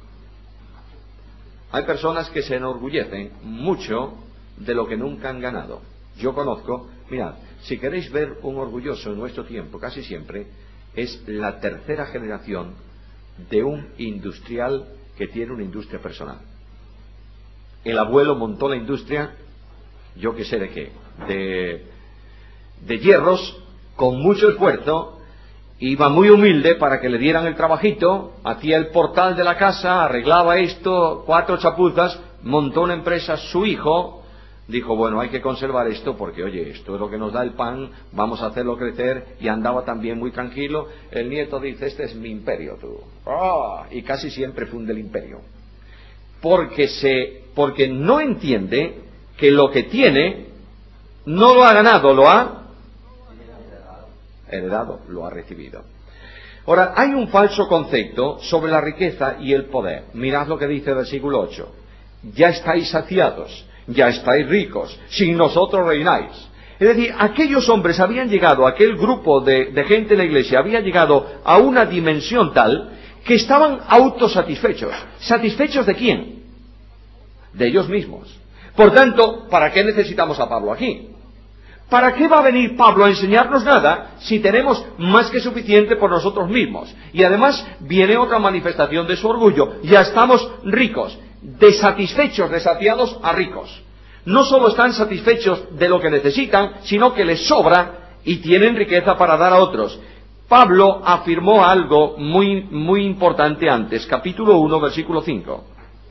Hay personas que se enorgullecen mucho de lo que nunca han ganado. Yo conozco, mirad, si queréis ver un orgulloso en nuestro tiempo, casi siempre, es la tercera generación de un industrial que tiene una industria personal. El abuelo montó la industria, yo que sé de qué, de, de hierros, con mucho esfuerzo, iba muy humilde para que le dieran el trabajito, hacía el portal de la casa, arreglaba esto, cuatro chapuzas, montó una empresa, su hijo dijo, bueno, hay que conservar esto porque, oye, esto es lo que nos da el pan, vamos a hacerlo crecer, y andaba también muy tranquilo. El nieto dice, este es mi imperio, tú. ¡Oh! Y casi siempre funde el imperio. Porque se, porque no entiende que lo que tiene no lo ha ganado, lo ha heredado, lo ha recibido. Ahora, hay un falso concepto sobre la riqueza y el poder. Mirad lo que dice el versículo ocho. Ya estáis saciados, ya estáis ricos, sin nosotros reináis. Es decir, aquellos hombres habían llegado, aquel grupo de, de gente en la iglesia había llegado a una dimensión tal que estaban autosatisfechos. ¿Satisfechos de quién? De ellos mismos. Por tanto, ¿para qué necesitamos a Pablo aquí? ¿Para qué va a venir Pablo a enseñarnos nada si tenemos más que suficiente por nosotros mismos? Y además viene otra manifestación de su orgullo. Ya estamos ricos. De satisfechos, de saciados a ricos. No solo están satisfechos de lo que necesitan, sino que les sobra y tienen riqueza para dar a otros. Pablo afirmó algo muy, muy importante antes, capítulo uno, versículo cinco.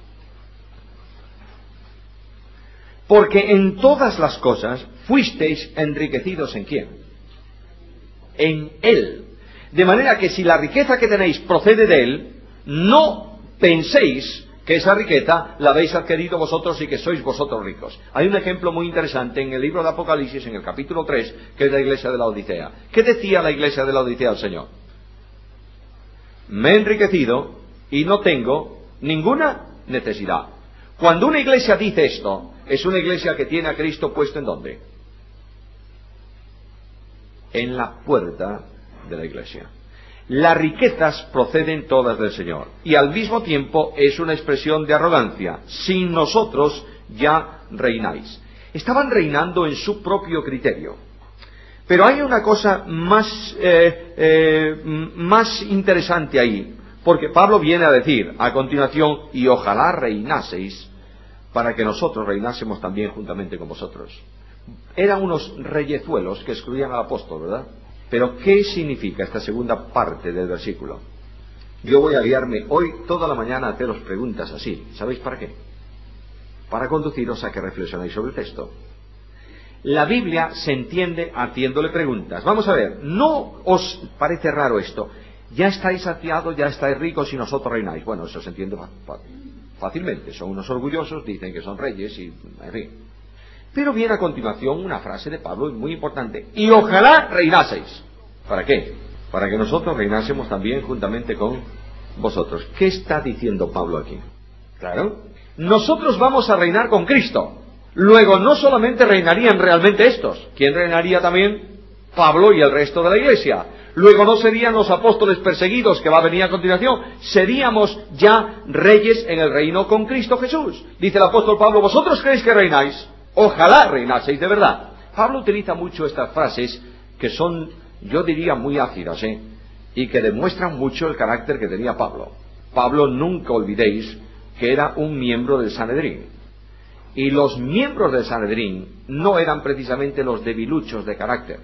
Porque en todas las cosas fuisteis enriquecidos ¿en quién? En Él. De manera que si la riqueza que tenéis procede de Él, no penséis que esa riqueza la habéis adquirido vosotros y que sois vosotros ricos. Hay un ejemplo muy interesante en el libro de Apocalipsis, en el capítulo tres, que es la iglesia de la Odisea. ¿Qué decía la iglesia de la Odisea al Señor? Me he enriquecido y no tengo ninguna necesidad. Cuando una iglesia dice esto, es una iglesia que tiene a Cristo puesto ¿en dónde? En la puerta de la iglesia. Las riquezas proceden todas del Señor y al mismo tiempo es una expresión de arrogancia. Sin nosotros ya reináis. Estaban reinando en su propio criterio. Pero hay una cosa más, eh, eh, más interesante ahí, porque Pablo viene a decir a continuación, y ojalá reinaseis para que nosotros reinásemos también juntamente con vosotros. Eran unos reyezuelos que excluían al apóstol, ¿verdad? Pero ¿qué significa esta segunda parte del versículo? Yo voy a guiarme hoy toda la mañana a haceros preguntas así. ¿Sabéis para qué? Para conduciros a que reflexionéis sobre el texto. La Biblia se entiende haciéndole preguntas. Vamos a ver, ¿no os parece raro esto? Ya estáis saciados, ya estáis ricos y nosotros reináis. Bueno, eso se entiende fácilmente. Son unos orgullosos, dicen que son reyes y en fin. Pero viene a continuación una frase de Pablo muy importante. Y ojalá reinaseis. ¿Para qué? para que nosotros reinásemos también juntamente con vosotros. ¿Qué está diciendo Pablo aquí? Claro, nosotros vamos a reinar con Cristo. Luego no solamente reinarían realmente estos. ¿Quién reinaría también? Pablo y el resto de la iglesia. Luego no serían los apóstoles perseguidos que va a venir a continuación. Seríamos ya reyes en el reino con Cristo Jesús. Dice el apóstol Pablo, ¿vosotros creéis que reináis? Ojalá reinaseis de verdad. Pablo utiliza mucho estas frases que son, yo diría, muy ácidas, ¿eh? Y que demuestran mucho el carácter que tenía Pablo. Pablo, nunca olvidéis que era un miembro del Sanedrín. Y los miembros del Sanedrín no eran precisamente los debiluchos de carácter.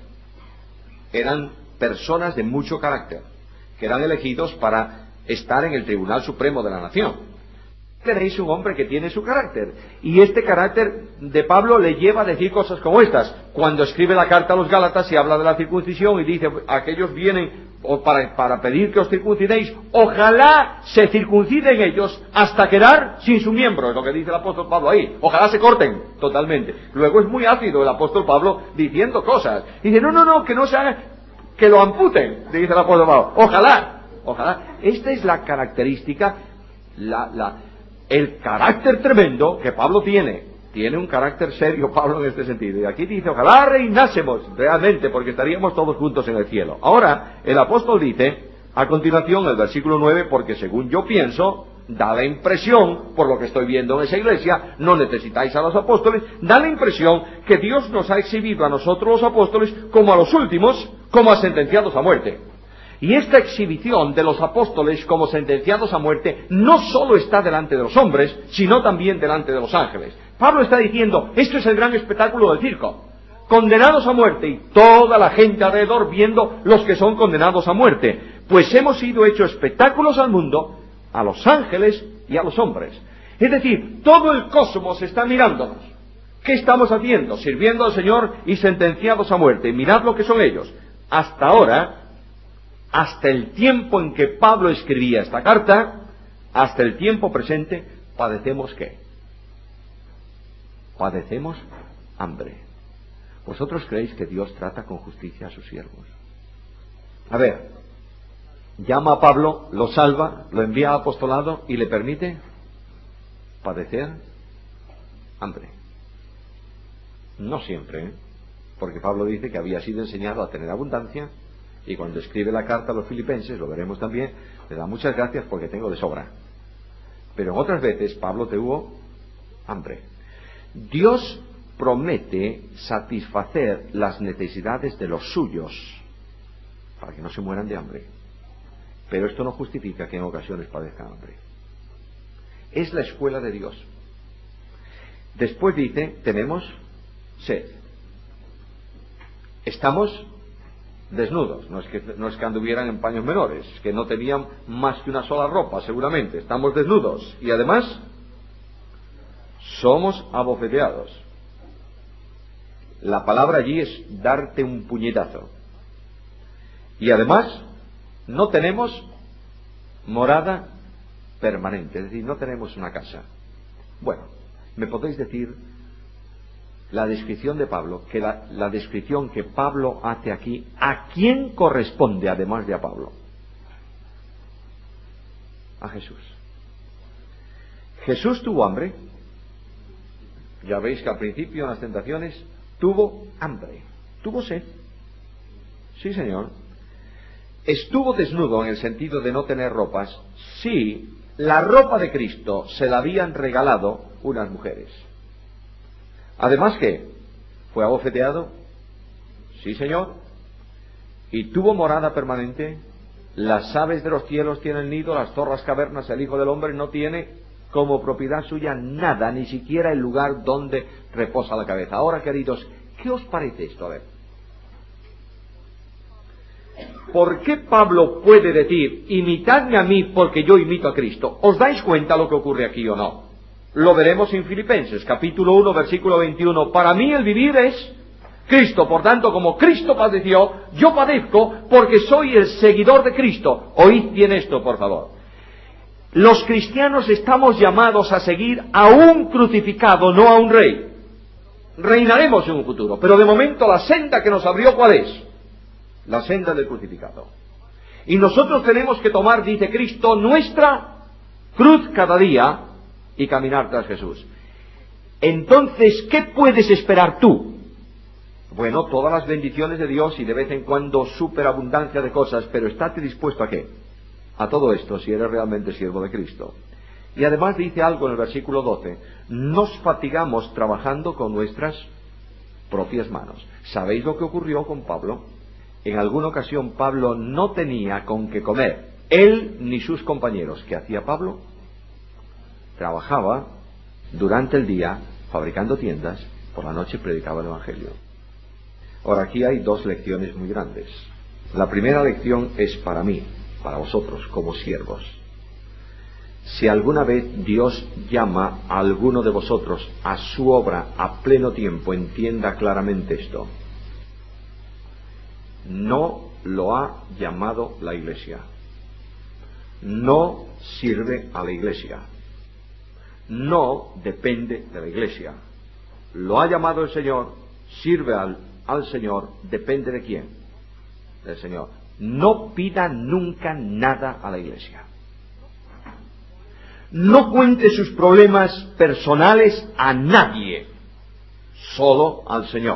Eran personas de mucho carácter, que eran elegidos para estar en el Tribunal Supremo de la Nación. Tenéis un hombre que tiene su carácter, y este carácter de Pablo le lleva a decir cosas como estas. Cuando escribe la carta a los Gálatas y habla de la circuncisión y dice, aquellos vienen para, para pedir que os circuncidéis, ojalá se circunciden ellos hasta quedar sin su miembro, es lo que dice el apóstol Pablo ahí, ojalá se corten totalmente. Luego es muy ácido el apóstol Pablo diciendo cosas, y dice, no, no, no, que no se haga, que lo amputen, dice el apóstol Pablo, ojalá, ojalá. Esta es la característica, la, la el carácter tremendo que Pablo tiene. Tiene un carácter serio Pablo en este sentido. Y aquí dice, ojalá reinásemos realmente, porque estaríamos todos juntos en el cielo. Ahora, el apóstol dice, a continuación, el versículo nueve, porque según yo pienso, da la impresión, por lo que estoy viendo en esa iglesia, no necesitáis a los apóstoles, da la impresión que Dios nos ha exhibido a nosotros los apóstoles como a los últimos, como a sentenciados a muerte. Y esta exhibición de los apóstoles como sentenciados a muerte no solo está delante de los hombres, sino también delante de los ángeles. Pablo está diciendo, esto es el gran espectáculo del circo. Condenados a muerte, y toda la gente alrededor viendo los que son condenados a muerte. Pues hemos sido hechos espectáculos al mundo, a los ángeles y a los hombres. Es decir, todo el cosmos está mirándonos. ¿Qué estamos haciendo? Sirviendo al Señor y sentenciados a muerte. Y mirad lo que son ellos. Hasta ahora, hasta el tiempo en que Pablo escribía esta carta, hasta el tiempo presente, padecemos ¿qué? Padecemos hambre. ¿Vosotros creéis que Dios trata con justicia a sus siervos? A ver, llama a Pablo, lo salva, lo envía al apostolado y le permite padecer hambre. No siempre, ¿eh? Porque Pablo dice que había sido enseñado a tener abundancia. Y cuando escribe la carta a los filipenses, lo veremos también, le da muchas gracias porque tengo de sobra. Pero en otras veces Pablo tuvo hambre. Dios promete satisfacer las necesidades de los suyos para que no se mueran de hambre. Pero esto no justifica que en ocasiones padezcan hambre. Es la escuela de Dios. Después dice, tenemos sed. Estamos desnudos, no es que no es que anduvieran en paños menores, que no tenían más que una sola ropa, seguramente. Estamos desnudos y además somos abofeteados. La palabra allí es darte un puñetazo. Y además no tenemos morada permanente, es decir, no tenemos una casa. Bueno, ¿me podéis decir la descripción de Pablo, que la, la descripción que Pablo hace aquí, ¿a quién corresponde además de a Pablo? A Jesús. Jesús tuvo hambre. Ya veis que al principio en las tentaciones tuvo hambre, tuvo sed. Sí, Señor. Estuvo desnudo en el sentido de no tener ropas. Sí, la ropa de Cristo se la habían regalado unas mujeres. Además, ¿qué? ¿Fue abofeteado? Sí, Señor. ¿Y tuvo morada permanente? Las aves de los cielos tienen nido, las zorras cavernas, el Hijo del Hombre no tiene como propiedad suya nada, ni siquiera el lugar donde reposa la cabeza. Ahora, queridos, ¿qué os parece esto? A ver. ¿Por qué Pablo puede decir, imitadme a mí porque yo imito a Cristo? ¿Os dais cuenta lo que ocurre aquí o no? Lo veremos en Filipenses, capítulo uno, versículo veintiuno. Para mí el vivir es Cristo. Por tanto, como Cristo padeció, yo padezco porque soy el seguidor de Cristo. Oíd bien esto, por favor. Los cristianos estamos llamados a seguir a un crucificado, no a un rey. Reinaremos en un futuro, pero de momento la senda que nos abrió, ¿cuál es? La senda del crucificado. Y nosotros tenemos que tomar, dice Cristo, nuestra cruz cada día y caminar tras Jesús. Entonces, ¿qué puedes esperar tú? Bueno, todas las bendiciones de Dios y de vez en cuando superabundancia de cosas, pero estate dispuesto a qué? A todo esto, si eres realmente siervo de Cristo. Y además dice algo en el versículo doce, nos fatigamos trabajando con nuestras propias manos. ¿Sabéis lo que ocurrió con Pablo? En alguna ocasión Pablo no tenía con qué comer, él ni sus compañeros. ¿Qué hacía Pablo? Trabajaba durante el día fabricando tiendas, por la noche predicaba el Evangelio. Ahora, aquí hay dos lecciones muy grandes. La primera lección es para mí, para vosotros, como siervos. Si alguna vez Dios llama a alguno de vosotros a su obra a pleno tiempo, entienda claramente esto. No lo ha llamado la Iglesia. No sirve a la Iglesia. No depende de la Iglesia. Lo ha llamado el Señor, sirve al, al Señor, depende de quién. Del Señor. No pida nunca nada a la Iglesia. No cuente sus problemas personales a nadie, solo al Señor.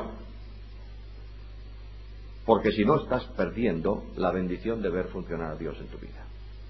Porque si no estás perdiendo la bendición de ver funcionar a Dios en tu vida.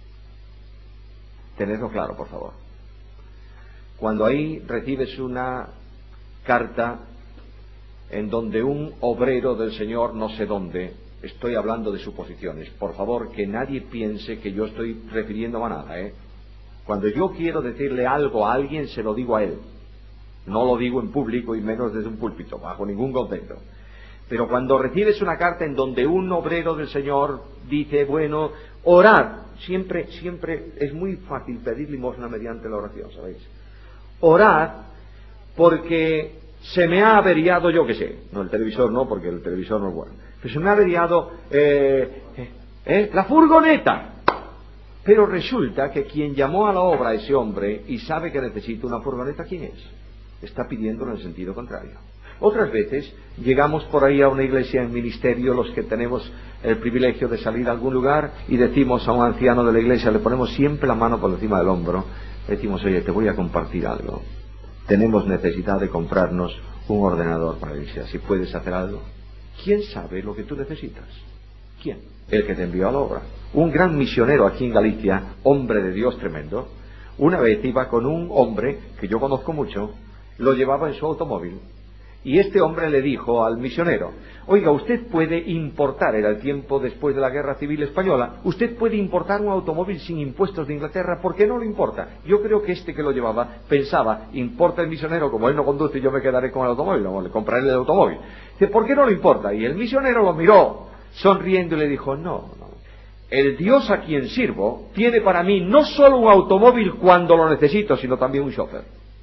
Tenedlo claro, por favor. Cuando ahí recibes una carta en donde un obrero del Señor, no sé dónde, estoy hablando de suposiciones, por favor, que nadie piense que yo estoy refiriéndome a nada, ¿eh? Cuando yo quiero decirle algo a alguien, se lo digo a él. No lo digo en público y menos desde un púlpito, bajo ningún concepto. Pero cuando recibes una carta en donde un obrero del Señor dice, bueno, orad, siempre, siempre es muy fácil pedir limosna mediante la oración, ¿sabéis? Orad porque se me ha averiado, yo qué sé, no el televisor no, porque el televisor no es bueno, pero se me ha averiado eh, eh, eh, la furgoneta. Pero resulta que quien llamó a la obra a ese hombre y sabe que necesita una furgoneta, ¿quién es? Está pidiéndolo en el sentido contrario. Otras veces llegamos por ahí a una iglesia en ministerio, los que tenemos el privilegio de salir a algún lugar, y decimos a un anciano de la iglesia, le ponemos siempre la mano por encima del hombro, le decimos, oye, te voy a compartir algo. Tenemos necesidad de comprarnos un ordenador para la iglesia. Si puedes hacer algo. ¿Quién sabe lo que tú necesitas? ¿Quién? El que te envió a la obra. Un gran misionero aquí en Galicia, hombre de Dios tremendo, una vez iba con un hombre que yo conozco mucho, lo llevaba en su automóvil, y este hombre le dijo al misionero, oiga, usted puede importar, era el tiempo después de la Guerra Civil Española, usted puede importar un automóvil sin impuestos de Inglaterra, ¿por qué no lo importa? Yo creo que este que lo llevaba pensaba, importa el misionero, como él no conduce, yo me quedaré con el automóvil, o le compraré el automóvil. Dice, ¿por qué no lo importa? Y el misionero lo miró sonriendo y le dijo, no, no, el Dios a quien sirvo tiene para mí no solo un automóvil cuando lo necesito, sino también un chofer.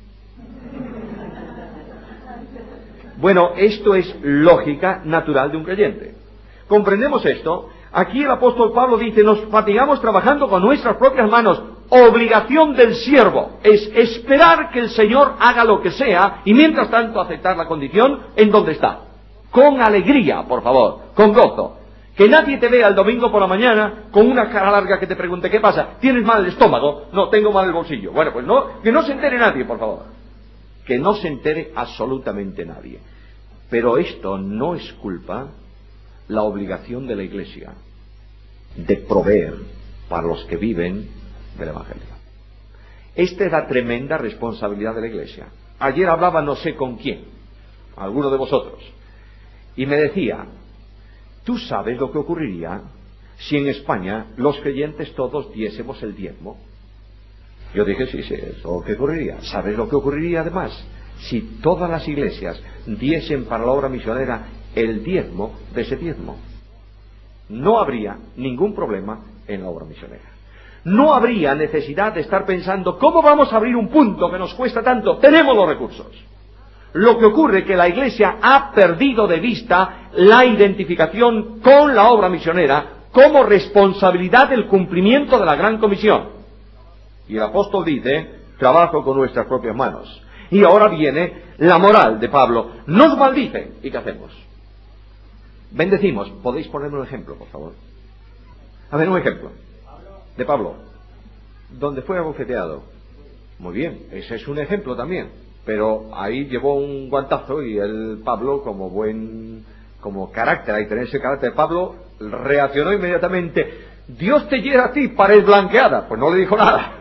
Bueno, esto es lógica natural de un creyente. ¿Comprendemos esto? Aquí el apóstol Pablo dice, nos fatigamos trabajando con nuestras propias manos. Obligación del siervo es esperar que el Señor haga lo que sea y mientras tanto aceptar la condición en donde está. Con alegría, por favor, con gozo. Que nadie te vea el domingo por la mañana con una cara larga que te pregunte, ¿qué pasa? ¿Tienes mal el estómago? No, tengo mal el bolsillo. Bueno, pues no, que no se entere nadie, por favor. Que no se entere absolutamente nadie. Pero esto no es culpa, la obligación de la Iglesia de proveer para los que viven del Evangelio. Esta es la tremenda responsabilidad de la Iglesia. Ayer hablaba no sé con quién, alguno de vosotros, y me decía, ¿tú sabes lo que ocurriría si en España los creyentes todos diésemos el diezmo? Yo dije, sí, sí, ¿eso qué ocurriría? ¿Sabes lo que ocurriría además? Si todas las iglesias diesen para la obra misionera el diezmo de ese diezmo. No habría ningún problema en la obra misionera. No habría necesidad de estar pensando, ¿cómo vamos a abrir un punto que nos cuesta tanto? Tenemos los recursos. Lo que ocurre es que la Iglesia ha perdido de vista la identificación con la obra misionera como responsabilidad del cumplimiento de la Gran Comisión. Y el apóstol dice, trabajo con nuestras propias manos. Y ahora viene la moral de Pablo. Nos maldicen. ¿Y qué hacemos? Bendecimos. ¿Podéis ponerme un ejemplo, por favor? A ver, un ejemplo. De Pablo. Donde fue abofeteado. Muy bien, ese es un ejemplo también. Pero ahí llevó un guantazo y el Pablo, como buen, como carácter, ahí tenés ese carácter de Pablo, reaccionó inmediatamente. Dios te hiera a ti, pared blanqueada. Pues no le dijo nada.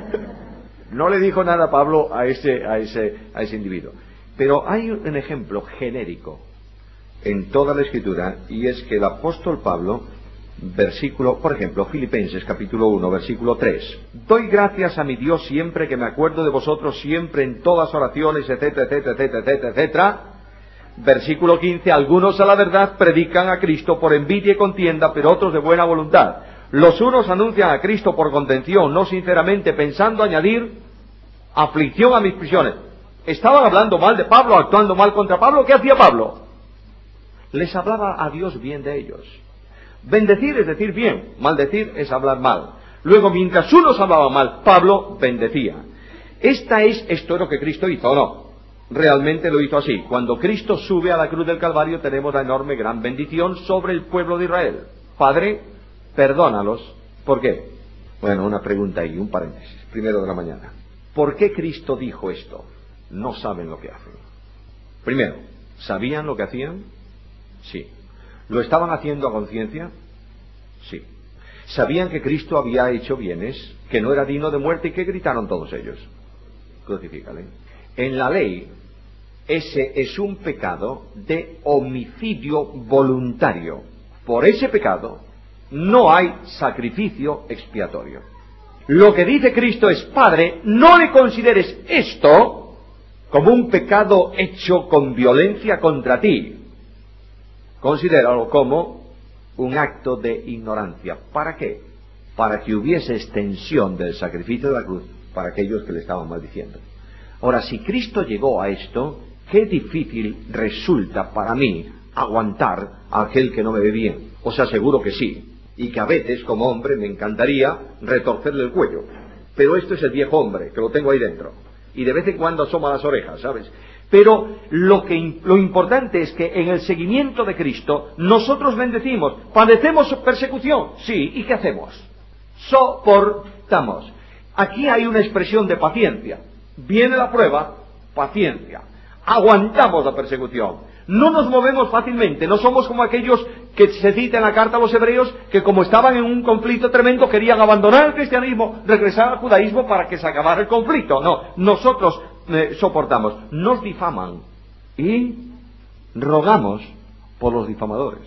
No le dijo nada Pablo a ese, a ese, a ese individuo. Pero hay un ejemplo genérico en toda la Escritura, y es que el apóstol Pablo, versículo, por ejemplo, Filipenses capítulo uno, versículo tres. Doy gracias a mi Dios siempre que me acuerdo de vosotros, siempre en todas oraciones, etcétera, etcétera, etcétera, etcétera, etcétera. Versículo quince. Algunos a la verdad predican a Cristo por envidia y contienda, pero otros de buena voluntad. Los unos anuncian a Cristo por contención, no sinceramente, pensando añadir aflicción a mis prisiones. Estaban hablando mal de Pablo, actuando mal contra Pablo. ¿Qué hacía Pablo? Les hablaba a Dios bien de ellos. Bendecir es decir bien, maldecir es hablar mal. Luego, mientras unos hablaban mal, Pablo bendecía. Esta es, esto es lo que Cristo hizo, ¿o no? Realmente lo hizo así. Cuando Cristo sube a la cruz del Calvario, tenemos la enorme gran bendición sobre el pueblo de Israel. Padre, perdónalos. ¿Por qué? Bueno, una pregunta ahí, un paréntesis, primero de la mañana. ¿Por qué Cristo dijo esto? No saben lo que hacen. Primero, ¿sabían lo que hacían? Sí. ¿Lo estaban haciendo a conciencia? Sí. ¿Sabían que Cristo había hecho bienes, que no era digno de muerte, y que gritaron todos ellos? Crucifícale. En la ley, ese es un pecado de homicidio voluntario. Por ese pecado no hay sacrificio expiatorio. Lo que dice Cristo es: Padre, no le consideres esto como un pecado hecho con violencia contra ti. Considéralo como un acto de ignorancia. ¿Para qué? Para que hubiese extensión del sacrificio de la cruz para aquellos que le estaban maldiciendo. Ahora, si Cristo llegó a esto, qué difícil resulta para mí aguantar a aquel que no me ve bien. Os aseguro que sí, y que a veces, como hombre, me encantaría retorcerle el cuello. Pero esto es el viejo hombre, que lo tengo ahí dentro, y de vez en cuando asoma las orejas, ¿sabes? Pero lo que lo importante es que en el seguimiento de Cristo nosotros bendecimos. ¿Padecemos persecución? Sí. ¿Y qué hacemos? Soportamos. Aquí hay una expresión de paciencia. Viene la prueba, paciencia. Aguantamos la persecución. No nos movemos fácilmente. No somos como aquellos que se cita en la carta a los hebreos, que como estaban en un conflicto tremendo querían abandonar el cristianismo, regresar al judaísmo para que se acabara el conflicto. No, nosotros eh, soportamos. Nos difaman y rogamos por los difamadores.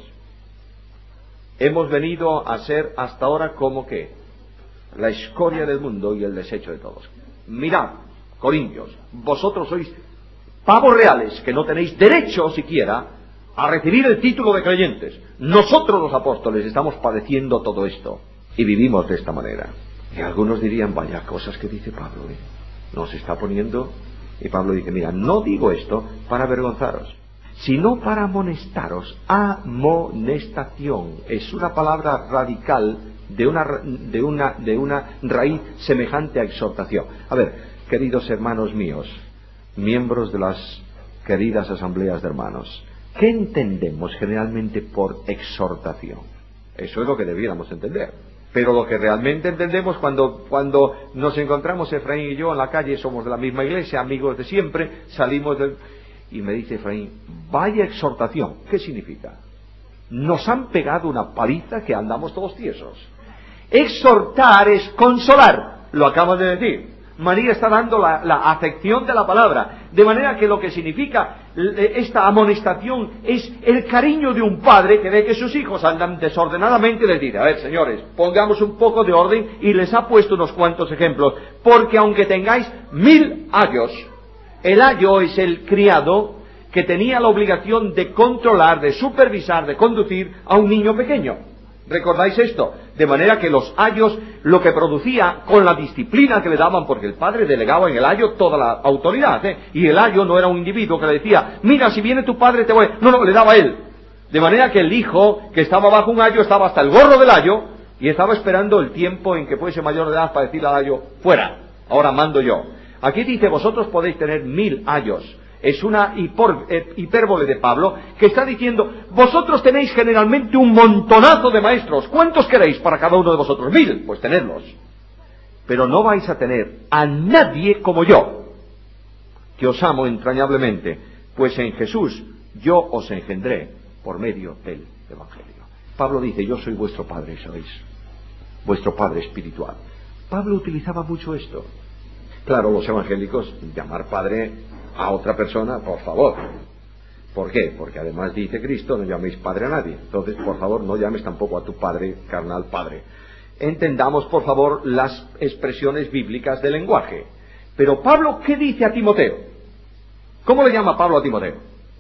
Hemos venido a ser hasta ahora como que la escoria del mundo y el desecho de todos. Mirad, Corintios, vosotros sois pavos reales que no tenéis derecho siquiera a recibir el título de creyentes. Nosotros los apóstoles estamos padeciendo todo esto y vivimos de esta manera. Y algunos dirían: vaya cosas que dice Pablo, ¿eh? Nos está poniendo. Y Pablo dice: mira, no digo esto para avergonzaros, sino para amonestaros. Amonestación es una palabra radical de una, de una, de una raíz semejante a exhortación. A ver, queridos hermanos míos, miembros de las queridas asambleas de hermanos, ¿qué entendemos generalmente por exhortación? Eso es lo que debiéramos entender. Pero lo que realmente entendemos cuando, cuando nos encontramos Efraín y yo en la calle, somos de la misma iglesia, amigos de siempre, salimos del... Y me dice Efraín: vaya exhortación. ¿Qué significa? Nos han pegado una paliza que andamos todos tiesos. Exhortar es consolar, lo acabo de decir. María está dando la, la acepción de la palabra, de manera que lo que significa esta amonestación es el cariño de un padre que ve que sus hijos andan desordenadamente y les dice: a ver, señores, pongamos un poco de orden, y les ha puesto unos cuantos ejemplos, porque aunque tengáis mil ayos, el ayo es el criado que tenía la obligación de controlar, de supervisar, de conducir a un niño pequeño. ¿Recordáis esto? De manera que los ayos, lo que producía con la disciplina que le daban, porque el padre delegaba en el ayo toda la autoridad, ¿eh? Y el ayo no era un individuo que le decía: mira, si viene tu padre te voy... No, no, le daba él. De manera que el hijo que estaba bajo un ayo estaba hasta el gorro del ayo y estaba esperando el tiempo en que fuese mayor de edad para decirle al ayo: fuera, ahora mando yo. Aquí dice: vosotros podéis tener mil ayos. Es una hipor, eh, hipérbole de Pablo, que está diciendo, vosotros tenéis generalmente un montonazo de maestros. ¿Cuántos queréis para cada uno de vosotros? Mil, pues tenedlos. Pero no vais a tener a nadie como yo, que os amo entrañablemente, pues en Jesús yo os engendré por medio del Evangelio. Pablo dice, yo soy vuestro padre, ¿sabéis? Vuestro padre espiritual. Pablo utilizaba mucho esto. Claro, los evangélicos, llamar padre a otra persona, por favor. ¿Por qué? Porque además dice Cristo, no llaméis padre a nadie. Entonces, por favor, no llames tampoco a tu padre carnal padre. Entendamos, por favor, las expresiones bíblicas del lenguaje. Pero Pablo, ¿qué dice a Timoteo? ¿Cómo le llama Pablo a Timoteo?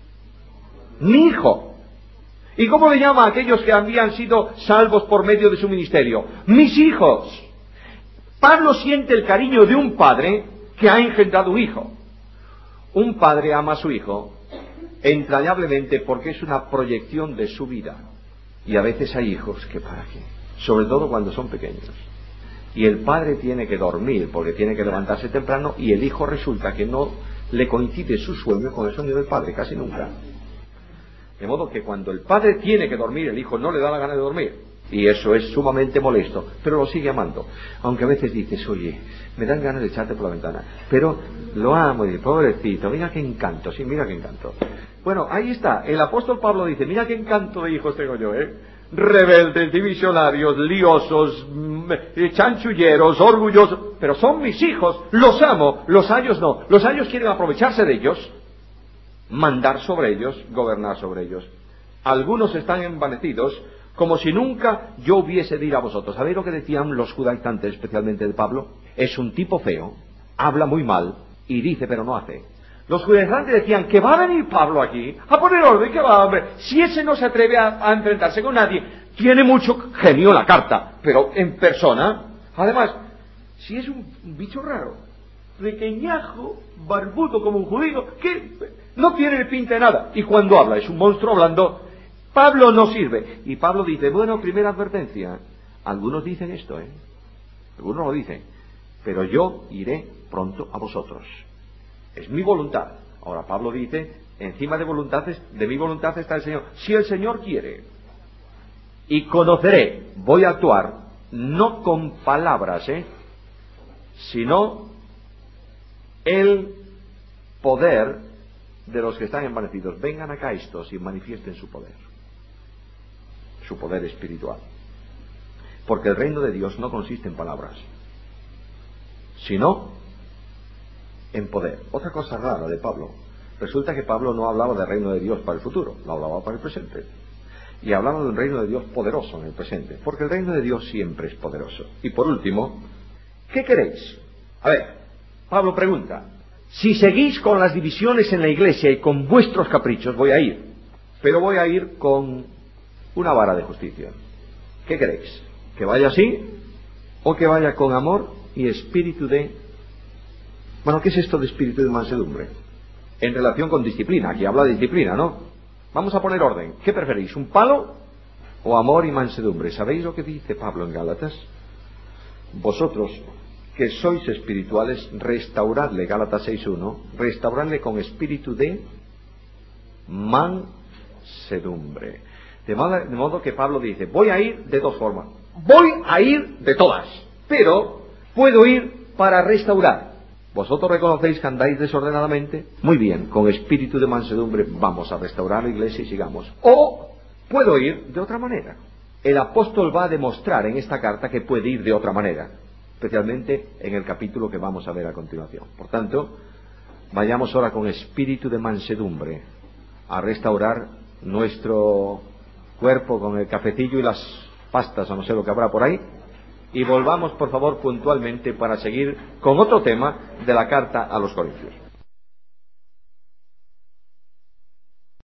Mi hijo. ¿Y cómo le llama a aquellos que habían sido salvos por medio de su ministerio? Mis hijos. Pablo siente el cariño de un padre que ha engendrado un hijo. Un padre ama a su hijo entrañablemente porque es una proyección de su vida. Y a veces hay hijos que para qué, sobre todo cuando son pequeños. Y el padre tiene que dormir porque tiene que levantarse temprano y el hijo resulta que no le coincide su sueño con el sueño del padre, casi nunca. De modo que cuando el padre tiene que dormir, el hijo no le da la gana de dormir. Y eso es sumamente molesto, pero lo sigue amando. Aunque a veces dices, oye, me dan ganas de echarte por la ventana. Pero lo amo, y pobrecito, mira qué encanto, sí, mira qué encanto. Bueno, ahí está, el apóstol Pablo dice, mira qué encanto de hijos tengo yo, ¿eh? Rebeldes, divisionarios, liosos, chanchulleros, orgullosos, pero son mis hijos, los amo, los ayos no. Los ayos quieren aprovecharse de ellos, mandar sobre ellos, gobernar sobre ellos. Algunos están envanecidos, como si nunca yo hubiese de ir a vosotros. ¿Sabéis lo que decían los judaizantes, especialmente de Pablo? Es un tipo feo, habla muy mal, y dice pero no hace. Los judaizantes decían que va a venir Pablo aquí a poner orden, que va, hombre, si ese no se atreve a, a enfrentarse con nadie, tiene mucho genio en la carta, pero en persona, además, si es un, un bicho raro, pequeñajo, barbudo como un judío, que no tiene el pinta de nada, y cuando habla es un monstruo hablando. Pablo no sirve. Y Pablo dice, bueno, primera advertencia, algunos dicen esto, ¿eh? Algunos lo dicen, pero yo iré pronto a vosotros. Es mi voluntad. Ahora Pablo dice, encima de voluntades, de mi voluntad está el Señor. Si el Señor quiere, y conoceré, voy a actuar, no con palabras, ¿eh? sino el poder de los que están envanecidos. Vengan acá estos y manifiesten su poder. Su poder espiritual. Porque el reino de Dios no consiste en palabras, sino en poder. Otra cosa rara de Pablo. Resulta que Pablo no hablaba del reino de Dios para el futuro, lo hablaba para el presente. Y hablaba de un reino de Dios poderoso en el presente, porque el reino de Dios siempre es poderoso. Y por último, ¿qué queréis? A ver, Pablo pregunta, si seguís con las divisiones en la iglesia y con vuestros caprichos, voy a ir, pero voy a ir con una vara de justicia. ¿Qué queréis? ¿Que vaya así o que vaya con amor y espíritu de... Bueno, ¿qué es esto de espíritu de mansedumbre? En relación con disciplina, aquí habla de disciplina, ¿no? Vamos a poner orden. ¿Qué preferís, un palo o amor y mansedumbre? ¿Sabéis lo que dice Pablo en Gálatas? Vosotros que sois espirituales, restauradle, Gálatas seis uno, restauradle con espíritu de mansedumbre. De modo, de modo que Pablo dice, voy a ir de dos formas. Voy a ir de todas, pero puedo ir para restaurar. ¿Vosotros reconocéis que andáis desordenadamente? Muy bien, con espíritu de mansedumbre vamos a restaurar la iglesia y sigamos. O puedo ir de otra manera. El apóstol va a demostrar en esta carta que puede ir de otra manera, especialmente en el capítulo que vamos a ver a continuación. Por tanto, vayamos ahora con espíritu de mansedumbre a restaurar nuestro cuerpo con el cafecillo y las pastas, o no sé lo que habrá por ahí, y volvamos por favor puntualmente para seguir con otro tema de la carta a los Corintios.